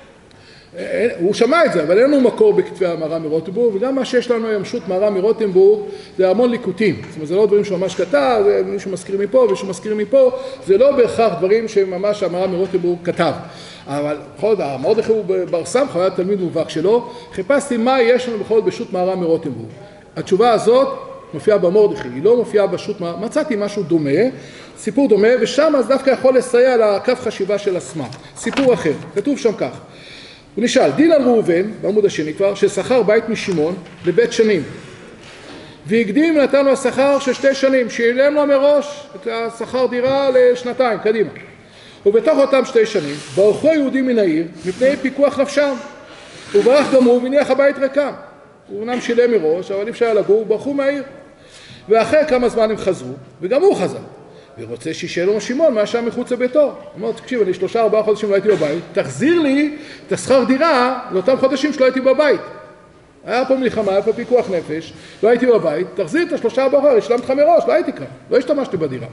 הוא שמע את זה, אבל אין לנו מקור בכתבי המהר"ם מרוטנבורג, וגם מה שיש לנו היום שו"ת מהר"ם מרוטנבורג, זה המון ליקוטים, זאת אומרת, זה לא דברים שהוא ממש כתב, מישהו מזכיר מפה ומישהו מזכיר מפה, זה לא בהכרח דברים שממש המהר"ם מרוטנבורג כתב. אבל בכל זאת, המרדכי הוא בר סמכא, היה תלמיד מובהק שלו, חיפשתי מה יש לנו בכל זאת בשו"ת מהר"ם מרוטנבורג. התשובה הזאת מופיעה במרדכי, היא לא מופיעה בשו"ת, מצאתי משהו דומה, סיפור דומה, ושם אז דווקא יכול לסייע לקו חשיבה של הסמה. סיפור אחר, כתוב שם כך. הוא נשאל, דין על ראובן, בעמוד השני כבר, ששכר בית משמעון לבית שנים. והקדים נתן לו השכר של 2 שנים, שילם לו מראש את השכר דירה לשנתיים, קדימה. ובתוך אותם 2 שנים, ברחו היהודים מן העיר, מפני פיקוח נפשם. הוא ברח גם הוא והניח הבית ריקם. הוא אמנם שילם מראש, אבל אפשר לגור, ברחו מהעיר. ואחרי כמה זמן הם חזרו, וגם הוא חזר. ורוצה שישאל לו שמעון מה שם מחוץ לביתו. הוא אומר, תקשיב, אני 3-4 חודשים לא הייתי בבית, תחזיר לי את השכר דירה לאותם חודשים שלא הייתי בבית. היה פה מלחמה, היה פה פיקוח נפש, לא הייתי בבית, תחזיר את 3-4 חודשים, השלמת לך מראש, לא הייתי כאן, לא השתמשתי בדירה.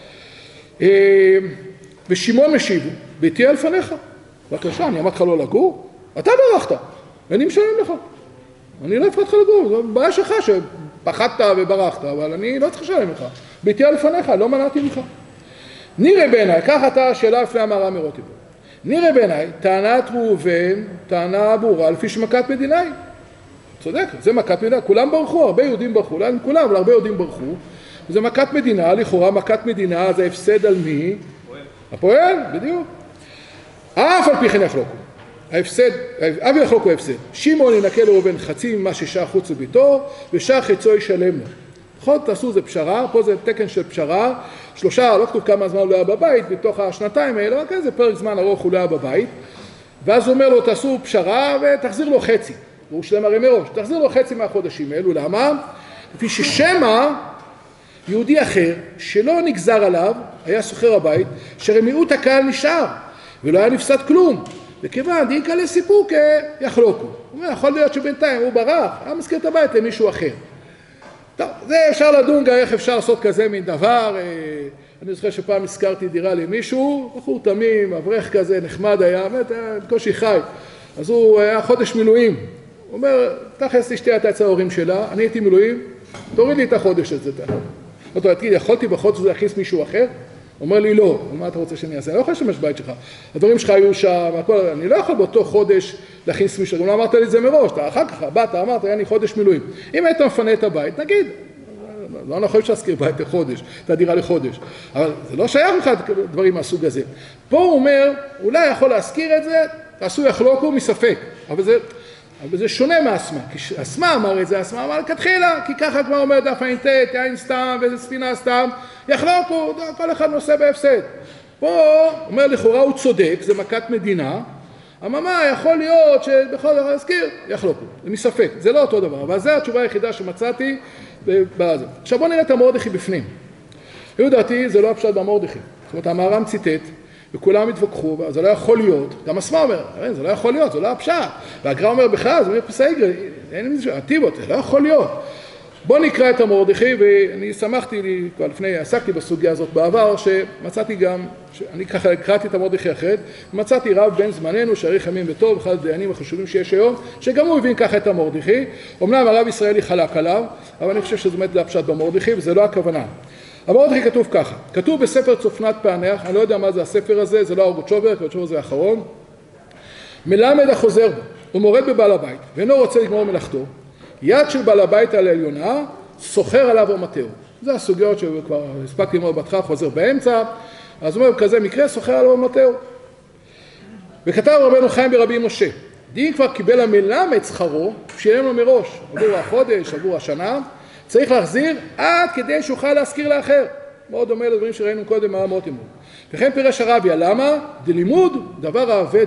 ושמעון משיב, ביתי על לפניך. בבקשה, אני אמרתי לך לא לגור, אתה ברחת, ואני משלם לך. אני לא הפרעתי לך לגור, זו בעיה שלך שפחדת וברחת, אבל אני לא צריך לשלם לך. ביתי על לפניך, לא מנעתי ממך. נראה בעיניי, כך אתה השאלה לפני המהר"ם מרוטנבורג. נראה בעיניי, טענת ראובן, טענה ברורה, לפי שמכת מדינה היא. צודק, זה מכת מדינה, כולם ברחו, הרבה יהודים ברחו, לא כולם, אבל הרבה יהודים ברחו. זה מכת מדינה, לכאורה מכת מדינה, זה הפסד על מי? הפועל, בדיוק. אף על פי כן יחלוקו. ההפסד, אף יחלוקו ההפסד. שמעון ינקה לראובן חצי ממה ששאר חוץ לביתו, ושאר חצו ישלם לו. נכון, תעשו זה פשרה, פה זה תקן של פשרה, 3, לא כתוב כמה זמן הוא לא היה בבית, בתוך השנתיים האלה, כן, זה פרק זמן ארוך הוא לא היה בבית, ואז הוא אומר לו, תעשו פשרה ותחזיר לו חצי. והוא שלם הרי מראש, תחזיר לו חצי מהחודשים האלו, למה? לפי ששמא יהודי אחר שלא נגזר עליו, היה סוחר הבית, שהרי מיעוט הקהל נשאר, ולא היה נפסד כלום. וכיוון, דאיקה לסיפוק, יחלוקו. הוא אומר, יכול להיות שבינתיים הוא ברח, היה מזכיר את הבית למישהו אחר. טוב, זה אפשר לדון גם איך אפשר לעשות כזה מין דבר. אני זוכר שפעם הזכרתי דירה למישהו, בחור תמים, אברך כזה, נחמד היה, באמת, קושי חי. אז הוא היה חודש מילואים. הוא אומר, תכף אשתי הייתה אצל ההורים שלה, אני הייתי מילואים, תוריד לי את החודש הזה. אותו, תגיד, יכולתי בחודש הזה להכניס מישהו אחר? הוא אומר לי, לא. מה אתה רוצה שאני אעשה? אני לא יכול לשמש בית שלך. הדברים שלך היו שם, אני לא יכול באותו חודש להכניס מישהו. גם לא אמרת לי את זה מראש. אחר כך באת, אמרת, היה לי חודש מילואים. אם היית מפנה את הבית, נגיד, לא נכון להזכיר בית לחודש, את הדירה לחודש. אבל זה לא שייך לך דברים מהסוג הזה. פה הוא אומר, אולי יכול להזכיר את זה, תעשו יחלוקו מספק. אבל זה שונה מהאסמה, כי אסמה אמר את זה, אסמה אמר כתחילה, כי ככה כבר אומר דף ע"ט, יין סתם ואיזה ספינה סתם, יחלוקו, כל אחד נושא בהפסד. פה אומר לכאורה הוא צודק, זה מכת מדינה, אממה יכול להיות שבכל דבר להזכיר, יחלוקו, זה מספק, זה לא אותו דבר, אבל זו התשובה היחידה שמצאתי בזה. עכשיו בואו נראה את המרדכי בפנים. לדעתי זה לא הפשט במרדכי, זאת אומרת המהר"ם ציטט, וכולם התווכחו, זה לא יכול להיות, גם אסמה אומר, זה לא יכול להיות, זה לא הפשט, והגר"א אומר בכלל, זה אומר פסאיגרא, אין עם זה עתיבות, זה לא יכול להיות. בואו נקרא את המרדכי, ואני שמחתי לי, כבר לפני, עסקתי בסוגיה הזאת בעבר, שמצאתי גם, אני ככה קראתי את המרדכי אחרת, ומצאתי רב בן זמננו, שאריך ימים וטוב, אחד הדיינים החשובים שיש היום, שגם הוא הבין ככה את המרדכי, אמנם הרב ישראלי חלק עליו, אבל אני חושב שזה באמת להפשט במרדכי, וזה לא הכוונה. המרדכי כתוב ככה, כתוב בספר צופנת פענח, אני לא יודע מה זה הספר הזה, זה לא אורוצ'ובר, כי אורוצ'ובר זה האחרון, מלמד החוזר בו, הוא מורד בבעל הבית, ואינו רוצה לגמור מלאכתו, יד של בעל הבית על העליונה, סוחר עליו ומטהו. זה הסוגיות שכבר הספקתי ללמוד בהתחלה, חוזר באמצע, אז הוא אומר, כזה מקרה, סוחר עליו ומטהו. וכתב רבנו חיים ברבי משה, דין כבר קיבל המלמד שכרו, שילם לו מראש, עבור החודש, עבור השנה, צריך להחזיר עד כדי שיוכל להזכיר לאחר. מאוד דומה לדברים שראינו קודם מהר"ם רוטנבורג. וכן פירש הרביה, למה? דלימוד דבר האבד.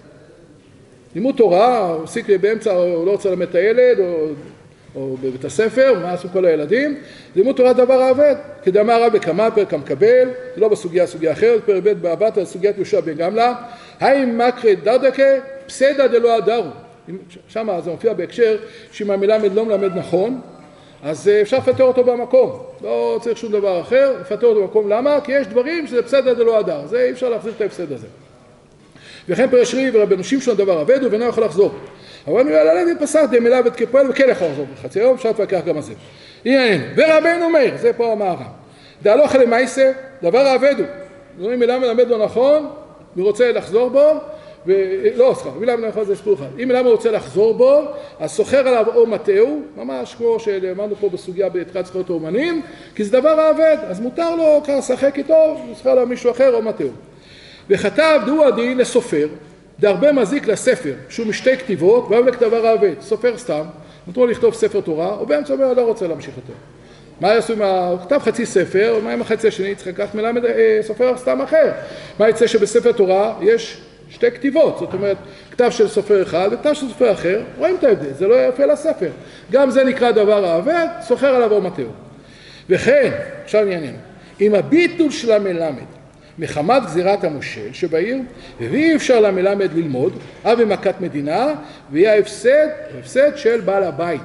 לימוד תורה, הוא עסיק באמצע, הוא לא רוצה ללמד את הילד, או בבית הספר, מה עשו כל הילדים, לימוד תורה דבר האבד. כדאמר הרב בכמה פרק המקבל, זה לא בסוגיה, סוגיה אחרת, פרק ב' באבת, סוגיית יהושע בן גמלא, האם מקרא דרדקה, פסדא דלא הדרו. שם זה מופיע בהקשר, שאם המלמד לא מלמד נכון, אז אפשר לפטר אותו במקום, לא צריך שום דבר אחר, לפטר אותו במקום, למה? כי יש דברים שזה פסדא דלא הדר, זה אי אפשר להחזיר את ההפסד הזה. וכן פירש רי ורבנו שמשון דבר אבד ואינו יכול לחזור. אבל אני אומר, ללדת פסח דמלמד כפועל וכן יכול לחזור בחצי יום, אפשר להתווכח גם על זה. הנה, ורבנו מאיר, זה פה המהר"ם. דהלכה למעשה, דבר האבד הוא. אם מלמד לא נכון, הוא רוצה לחזור בו, לא, סליחה, מלמד לא נכון זה סיפור אחד. אם מלמד רוצה לחזור בו, אז סוחר עליו או מטהו, ממש כמו שלמדנו פה בסוגיה בתחילת זכויות האומנים, כי זה דבר האבד, אז מותר לו ככה לשחק איתו, סוחר עליו מישהו אחר או מטהו. וכתב דו הדין לסופר, דהרבה מזיק לספר, שהוא משתי כתיבות, ואוהב לכתבה רעבד, סופר סתם, נתנו לו לכתוב ספר תורה, או באמצע אומר, לא רוצה להמשיך יותר. מה יעשו עם הוא כתב חצי ספר, מה עם החצי השני? צריך לקחת מלמד סופר סתם אחר. מה יצא שבספר תורה יש שתי כתיבות, זאת אומרת, כתב של סופר אחד וכתב של סופר אחר, רואים את ההבדל, זה לא יפה לספר. גם זה נקרא דבר רעבד, סוחר עליו ומטהו. וכן, עכשיו ענייננו, עם הביטול של המלמד, מחמת גזירת המושל שבעיר, ואי אפשר למלמד ללמוד, אב במכת מדינה, ויהיה ההפסד של בעל הבית.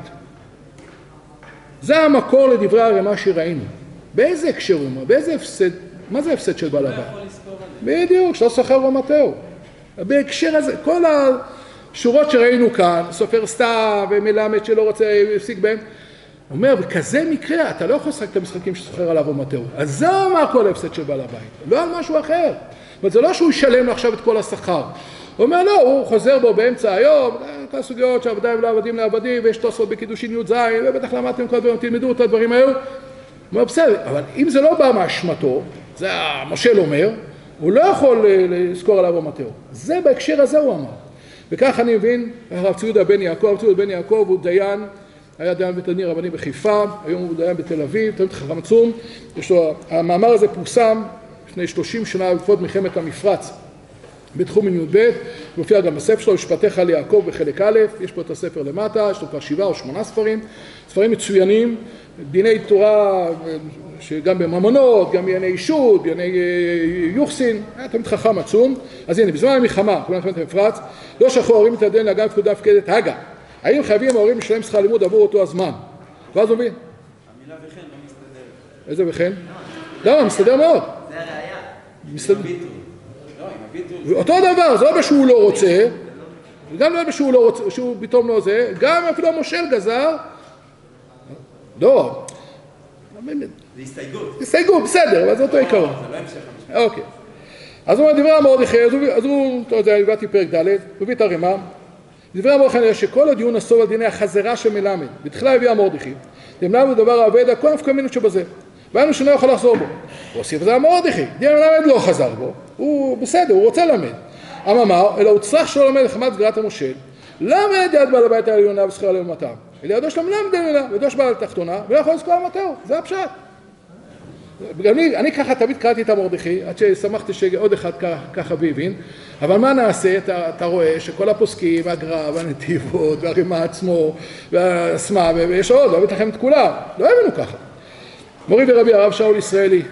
זה המקור לדברי הרמ"א שראינו. באיזה הקשר הוא אומר? באיזה הפסד? מה זה הפסד של בעל הבית? בדיוק, שלא סוחר ומטהו. בהקשר הזה, כל השורות שראינו כאן, סופר סתם ומלמד שלא רוצה להפסיק בהם, אומר, בכזה מקרה, אתה לא יכול לשחק את המשחקים שסוחר עליו ומטהו. אז זה אומר כל ההפסד של בעל הבית, לא על משהו אחר. אבל זה לא שהוא ישלם לו עכשיו את כל השכר. הוא אומר, לא, הוא חוזר בו באמצע היום, כל הסוגיות שעבדים לעבדים לעבדים, ויש תוספות בקידושין י"ז, ובטח למדתם כל הדברים, תלמדו את הדברים האלו. הוא אומר, בסדר, אבל אם זה לא בא מאשמתו, זה המושל אומר, הוא לא יכול לזכור עליו ומטהו. זה בהקשר הזה הוא אמר. וכך אני מבין, הרב ציודה בן יעקב, ציודה בן יעקב הוא דיין, היה דיין בית הדין הרבני בחיפה, היום הוא דיין בתל אביב, תלמיד חכם עצום. יש לו, המאמר הזה פורסם לפני 30 שנה בעקבות מלחמת המפרץ בתחום י"ב, מופיע גם בספר שלו, משפטיך על יעקב בחלק א', יש פה את הספר למטה, יש לו כבר 7 או 8 ספרים, ספרים מצוינים, דיני תורה שגם בממונות, גם בענייני אישות, בענייני יוחסין, היה תמיד חכם עצום. אז הנה, בזמן המלחמה, כלומר מלחמת המפרץ, לא שלחו ההורים את הדין להגן פקודה מפקדת הגה. האם חייבים ההורים לשלם שכר לימוד עבור אותו הזמן? ואז הוא מבין? המילה וכן לא מסתדרת. איזה וכן? לא, מסתדר מאוד. זה הראייה. מסתדר. עם הביטול. אותו דבר, זה לא בשהוא לא רוצה, גם לא בשהוא לא רוצה, שהוא פתאום לא זה, גם אפילו המושל גזר, לא. זה הסתייגות. הסתייגות, בסדר, אבל זה אותו עיקרון. זה לא המשך המשפט. אוקיי. אז הוא מדבר על מרדכי, אז הוא, אתה יודע, הבאתי פרק ד', הוא הביא את הרמ"א, דברי המרדכי שכל הדיון נסוב על דיני החזרה של מלמד, בתחילה הביא המרדכי, למלמד לדבר העבד, הכל נפקא מינות שבזה, והיינו שלא יכול לחזור בו. הוא הוסיף את זה המרדכי, דין המלמד לא חזר בו, הוא בסדר, הוא רוצה ללמד. אמר, אלא הוא צריך שלא ללמד לחמת סגירת המושל, למה יד בעל הבית העליונה ושכר עליהם ומטם? אלא ידו של המלמד העליונה, וידו של בעל התחתונה, ולא יכול לזכור המטהו, זה הפשט. אני ככה תמיד קראתי את המרדכי, עד ששמחתי שעוד אחד ככה והבין, אבל מה נעשה? אתה רואה שכל הפוסקים, הגר"א והנתיבות, והרמ"א עצמו, והסמ"א, ויש עוד, אוהבת לכם את כולם, לא הבינו ככה. מורי ורבי הרב שאול ישראלי,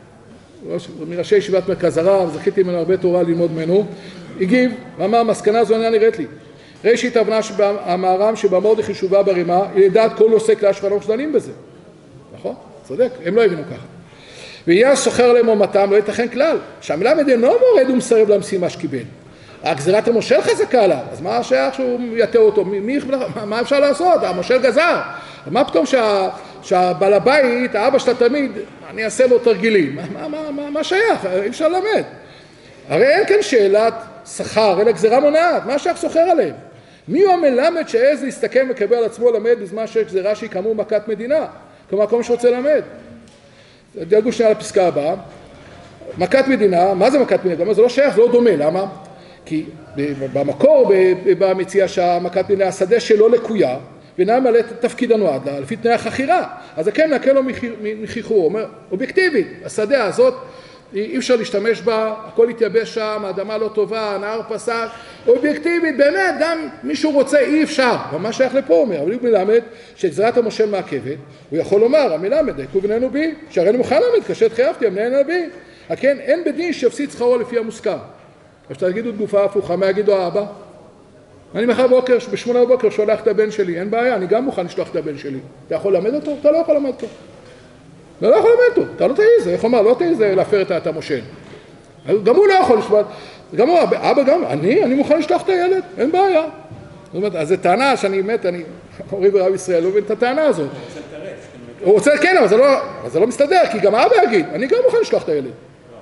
מראשי ישיבת מרכז הרב, זכיתי ממנו הרבה תורה ללמוד ממנו, הגיב ואמר, מסקנה זו אינה נראית לי. ראשית הבנה המהר"ם שבמרדכי שובה ברמ"א, היא לדעת כל נושא כלל שכנות שדנים בזה. נכון? צודק, הם לא הבינו ככה. ויהיה סוחר להם אומתם, לא ייתכן כלל, שהמלמד אינו מורד ומסרב למשימה שקיבל. הגזירת המושל חזקה עליו, אז מה השייך שהוא יטה אותו? מה אפשר לעשות? המושל גזר. מה פתאום שהבעל הבית, האבא של התלמיד, אני אעשה לו תרגילים? מה שייך? אי אפשר ללמד. הרי אין כאן שאלת שכר, אלא גזירה מונעת, מה שייך סוחר עליהם? מי הוא המלמד שעז להסתכן וקבל על עצמו למד בזמן שיש גזירה שהיא כאמור מכת מדינה? כלומר, כל מי שרוצה ללמד. דלגו שנייה לפסקה הבאה. מכת מדינה, מה זה מכת מדינה? זה לא שייך, זה לא דומה, למה? כי במקור, במציאה שהמכת מדינה, השדה שלו לקויה, ואינה מלא את התפקיד הנועד לה, לפי תנאי החכירה. אז זה כן נקל לו מחיכור, הוא אומר, אובייקטיבית, השדה הזאת, אי אפשר להשתמש בה, הכל יתייבש שם, האדמה לא טובה, הנהר פסק, אובייקטיבית, באמת, גם מישהו רוצה, אי אפשר. ומה שייך לפה אומר, אבל הוא מלמד שגזירת המושל מעכבת, הוא יכול לומר, המלמד, עיכוב עינינו בי, שהרי אני מוכן ללמד, קשה התחייבתי, המנהל נביא. כן, אין בדין שיפסיד שכרו לפי המוסכם. אז שתגידו תגופה הפוכה, מה יגידו האבא? אני מחר בוקר, ב8 בבוקר שולח את הבן שלי, אין בעיה, אני גם מוכן לשלוח את הבן שלי. אתה יכול ללמד אותו? אתה לא יכול ללמד אותו. אתה לא יכול ללמד אותו, אתה לא תעיז, איך אומר, לא תעיז להפר את המושל. גם הוא לא יכול לשמוע, גם הוא, אבא גם, אני מוכן לשלוח את הילד, אין בעיה. זאת אומרת, אז זו טענה שאני מת, אני, מורי ורב ישראל, לא מבין את הטענה הזאת. הוא רוצה, כן, אבל זה לא מסתדר, כי גם האבא יגיד, אני גם מוכן לשלוח את הילד.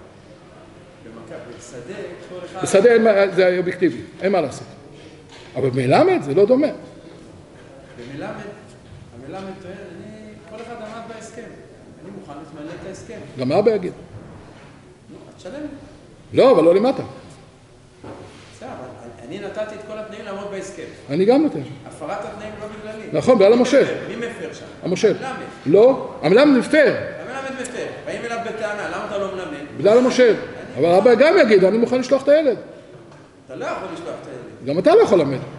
בשדה זה אובייקטיבי, אין מה לעשות. אבל מלמד זה לא דומה. במלמד, המלמד טוען, כל אחד עמד בהסכם. אני מוכן להתמלא את ההסכם. גם אבא יגיד. נו, אז תשלם. לא, אבל לא למטה. בסדר, אני נתתי את כל התנאים לעמוד בהסכם. אני גם נותן. הפרת התנאים לא בגללי. נכון, בגלל המושל. מי מפר שם? המושל. המלמד. לא, המלמד מפר. המלמד מפר. באים אליו בטענה, למה אתה לא מלמד? בגלל המושל. אבל אבא גם יגיד, אני מוכן לשלוח את הילד. אתה לא יכול לשלוח את הילד. גם אתה לא יכול ללמד.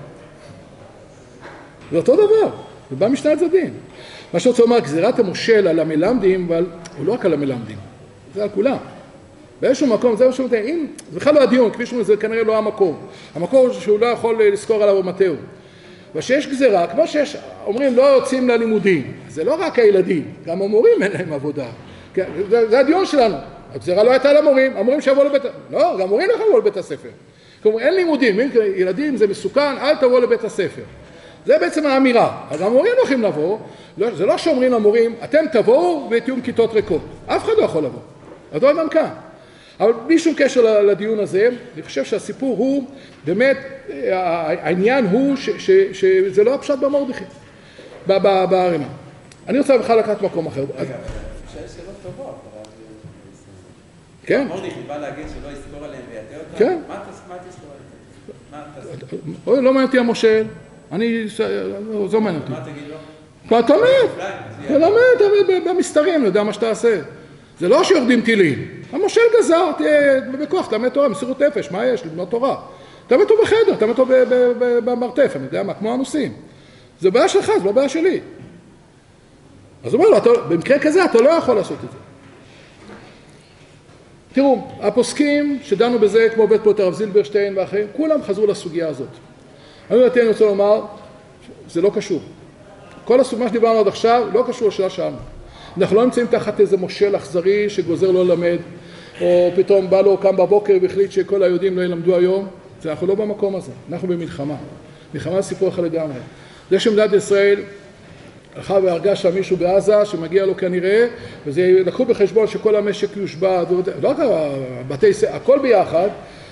זה אותו דבר. זה בא משני הצדדים. מה שרוצה לומר, גזירת המושל על המלמדים, אבל הוא לא רק על המלמדים. זה על כולם. באיזשהו מקום, זה משהו, זה בכלל לא הדיון, כפי שאומרים, זה כנראה לא המקום. המקום שהוא לא יכול לזכור עליו במטהו. ושיש גזירה, כמו שיש, אומרים, לא יוצאים ללימודים. זה לא רק הילדים, גם המורים אין להם עבודה. זה הדיון שלנו. הגזירה לא הייתה למורים, המורים שיבואו לבית... לא, גם המורים לא יכולים לבוא לבית הספר. כלומר, אין לימודים, ילדים זה מסוכן, אל תבואו לבית הספר. זה בעצם האמירה. אז המורים לא יכולים לבוא, זה לא שאומרים למורים, אתם תבואו ותהיו עם כיתות ריקות. אף אחד לא יכול לבוא. אז לא גם כאן. אבל בלי שום קשר לדיון הזה, אני חושב שהסיפור הוא, באמת, העניין הוא שזה לא הפשט במרדכי, בערימה. אני רוצה בכלל לקחת מקום אחר. רגע, שיש שאלות טובות. כן. מרדכי בא להגיד שלא יסגור עליהם ויעטה אותם? כן. מה תסגור עליהם? אוי, לא מעניין אותי המושל. אני, זו מעניין אותי. מה תגיד לו? מה תלמד? במסתרים, אני יודע מה שתעשה. זה לא שיורדים טילים. המושל גזר, תהיה בכוח, תלמד תורה, מסירות נפש, מה יש? לבנות תורה. תלמד אותו בחדר, תלמד אותו במרתף, אני יודע מה, כמו הנושאים. זה בעיה שלך, זה לא בעיה שלי. אז הוא אומר לו, במקרה כזה אתה לא יכול לעשות את זה. תראו, הפוסקים שדנו בזה, כמו בית פה את הרב זילברשטיין ואחרים, כולם חזרו לסוגיה הזאת. אני רוצה לומר, זה לא קשור. כל הסוגיה שדיברנו עד עכשיו לא קשור לשאלה שלנו. אנחנו לא נמצאים תחת איזה מושל אכזרי שגוזר לא ללמד, או פתאום בא לו, קם בבוקר והחליט שכל היהודים לא ילמדו היום. אנחנו לא במקום הזה, אנחנו במלחמה. מלחמה זה סיפור אחר לגמרי. זה שמדינת ישראל הלכה והרגה שם מישהו בעזה שמגיע לו כנראה, וזה לקחו בחשבון שכל המשק יושבע, לא רק בתי ספר, הכל ביחד,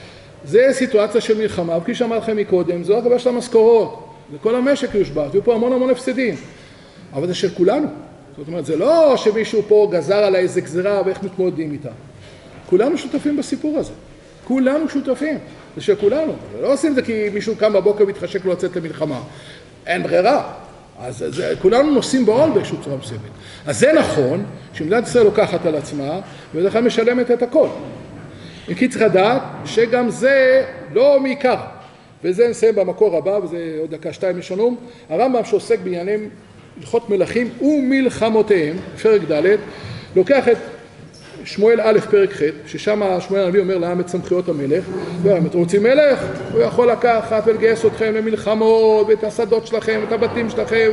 זה סיטואציה של מלחמה, וכפי שאמר לכם מקודם, זה רק הבעיה של המשכורות, וכל המשק יושבע, ויהיו פה המון הפסדים, אבל זה של כולנו. זאת אומרת, זה לא שמישהו פה גזר עליי איזה גזירה ואיך מתמודדים איתה. כולנו שותפים בסיפור הזה. כולנו שותפים. זה של כולנו. לא עושים את זה כי מישהו קם בבוקר והתחשק לו לצאת למלחמה. אין ברירה. אז כולנו נושאים בעול באיזשהו צורה מסוימת. אז זה נכון שמדינת ישראל לוקחת על עצמה ובדרך כלל משלמת את הכל. אם כי צריך לדעת שגם זה לא מעיקר. וזה נסיים במקור הבא, וזה עוד דקה 2 יש לנו. הרמב"ם שעוסק בעניינים הלכות מלכים ומלחמותיהם, פרק ד', לוקח את שמואל א' פרק ח', ששם שמואל הנביא אומר לעם את סמכויות המלך, ואם אתם רוצים מלך, הוא יכול לקחת ולגייס אתכם למלחמות, ואת השדות שלכם, ואת הבתים שלכם.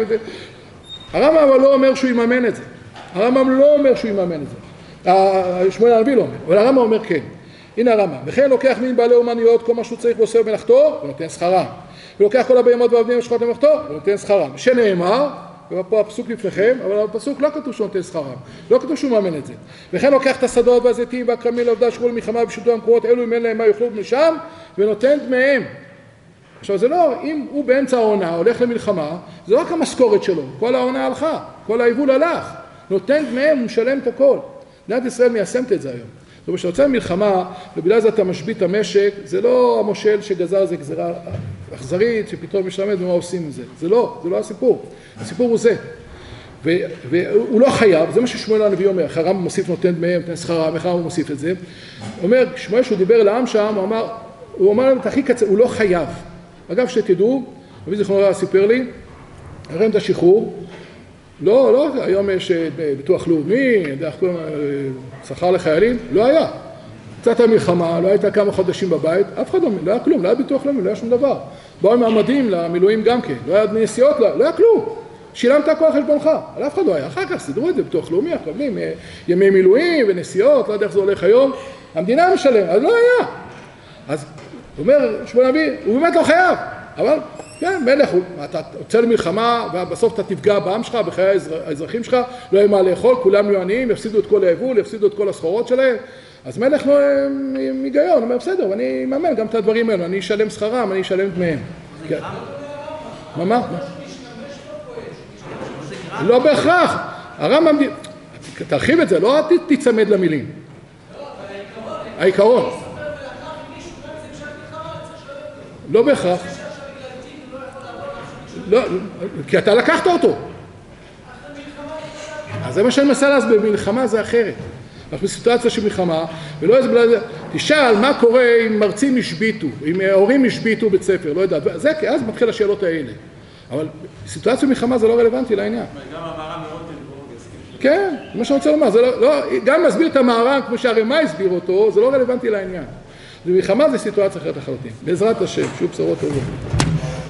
הרמב"ם אבל לא אומר שהוא יממן את זה. הרמב"ם לא אומר שהוא יממן את זה. שמואל הנביא לא אומר, אבל הרמב"ם אומר כן. הנה הרמב"ם, וכן לוקח מן בעלי אומנויות כל מה שהוא צריך ועושה במלאכתו, ונותן שכרם. ולוקח כל הבהמות והעבדים ושכות במלאכתו, ונותן שכרם. שנאמר, ופה הפסוק לפניכם, אבל הפסוק לא כתוב שהוא נותן שכרם, לא כתוב שהוא מאמן את זה. וכן לוקח את השדות והזיתים והכרמים לעובדה שכרו למלחמה ושיטו המקורות אלו אם אין להם מה יאכלו משם, ונותן דמיהם. עכשיו זה לא, אם הוא באמצע העונה הולך למלחמה, זה לא רק המשכורת שלו, כל העונה הלכה, כל היבול הלך, נותן דמיהם, הוא משלם את הכל. מדינת ישראל מיישמת את זה היום. זאת אומרת, כשרוצה מלחמה, ובגלל זה אתה משבית המשק, זה לא המושל שגזר איזה גזירה אכזרית, שפתאום משלמת ומה עושים עם זה. זה לא הסיפור. הסיפור הוא זה. והוא לא חייב, זה מה ששמואל הנביא אומר, הרמב"ם מוסיף נותן דמיהם, נותן שכרם, איך הוא מוסיף את זה. הוא אומר, שמואל שהוא דיבר לעם שם, הוא אמר להם את הכי קצר, הוא לא חייב. אגב, שתדעו, אבי זיכרונו לברכה סיפר לי, הרי את השחרור, לא, היום יש ביטוח לאומי, שכר לחיילים, לא היה. קצת המלחמה, לא הייתה כמה חודשים בבית, אף אחד לא היה כלום, לא היה ביטוח לאומי, לא היה שום דבר. באו עם מעמדים למילואים גם כן, לא היה נסיעות, לא היה כלום. שילמת הכל חשבונך, על אף אחד לא היה. אחר כך סידרו את זה, ביטוח לאומי, הקבלים, ימי מילואים ונסיעות, לא יודע איך זה הולך היום. המדינה משלם, אז לא היה. אז הוא אומר, שמואל הנביא, הוא באמת לא חייב, אבל כן, מלך, אתה יוצא למלחמה ובסוף אתה תפגע בעם שלך, בחיי האזרחים שלך, לא יהיה מה לאכול, כולם יהיו עניים, יפסידו את כל היבול, יפסידו את כל הסחורות שלהם, אז מלך מגיון, הוא אומר, בסדר, ואני מאמן גם את הדברים האלו, אני אשלם שכרם, אני אשלם דמיהם. מה? לא בהכרח, הרמב"ם, תרחיב את זה, לא תצמד למילים. העיקרון. לא בהכרח. לא, כי אתה לקחת אותו. אז זה מה שאני מנסה להסביר, במלחמה זה אחרת. אנחנו בסיטואציה של מלחמה, ולא איזה בלעד, תשאל מה קורה אם מרצים השביתו, אם הורים השביתו בית ספר, לא יודע, זה כי אז מתחיל השאלות האלה. אבל סיטואציה מלחמה זה לא רלוונטי לעניין. גם המהר"ם מרוטנבורג הסכים. כן, זה מה שאני רוצה לומר, זה לא, גם להסביר את המהר"ם כמו שהרמ"א הסביר אותו, זה לא רלוונטי לעניין. במלחמה זה סיטואציה אחרת לחלוטין. בעזרת השם, שיהיו בשורות טובות.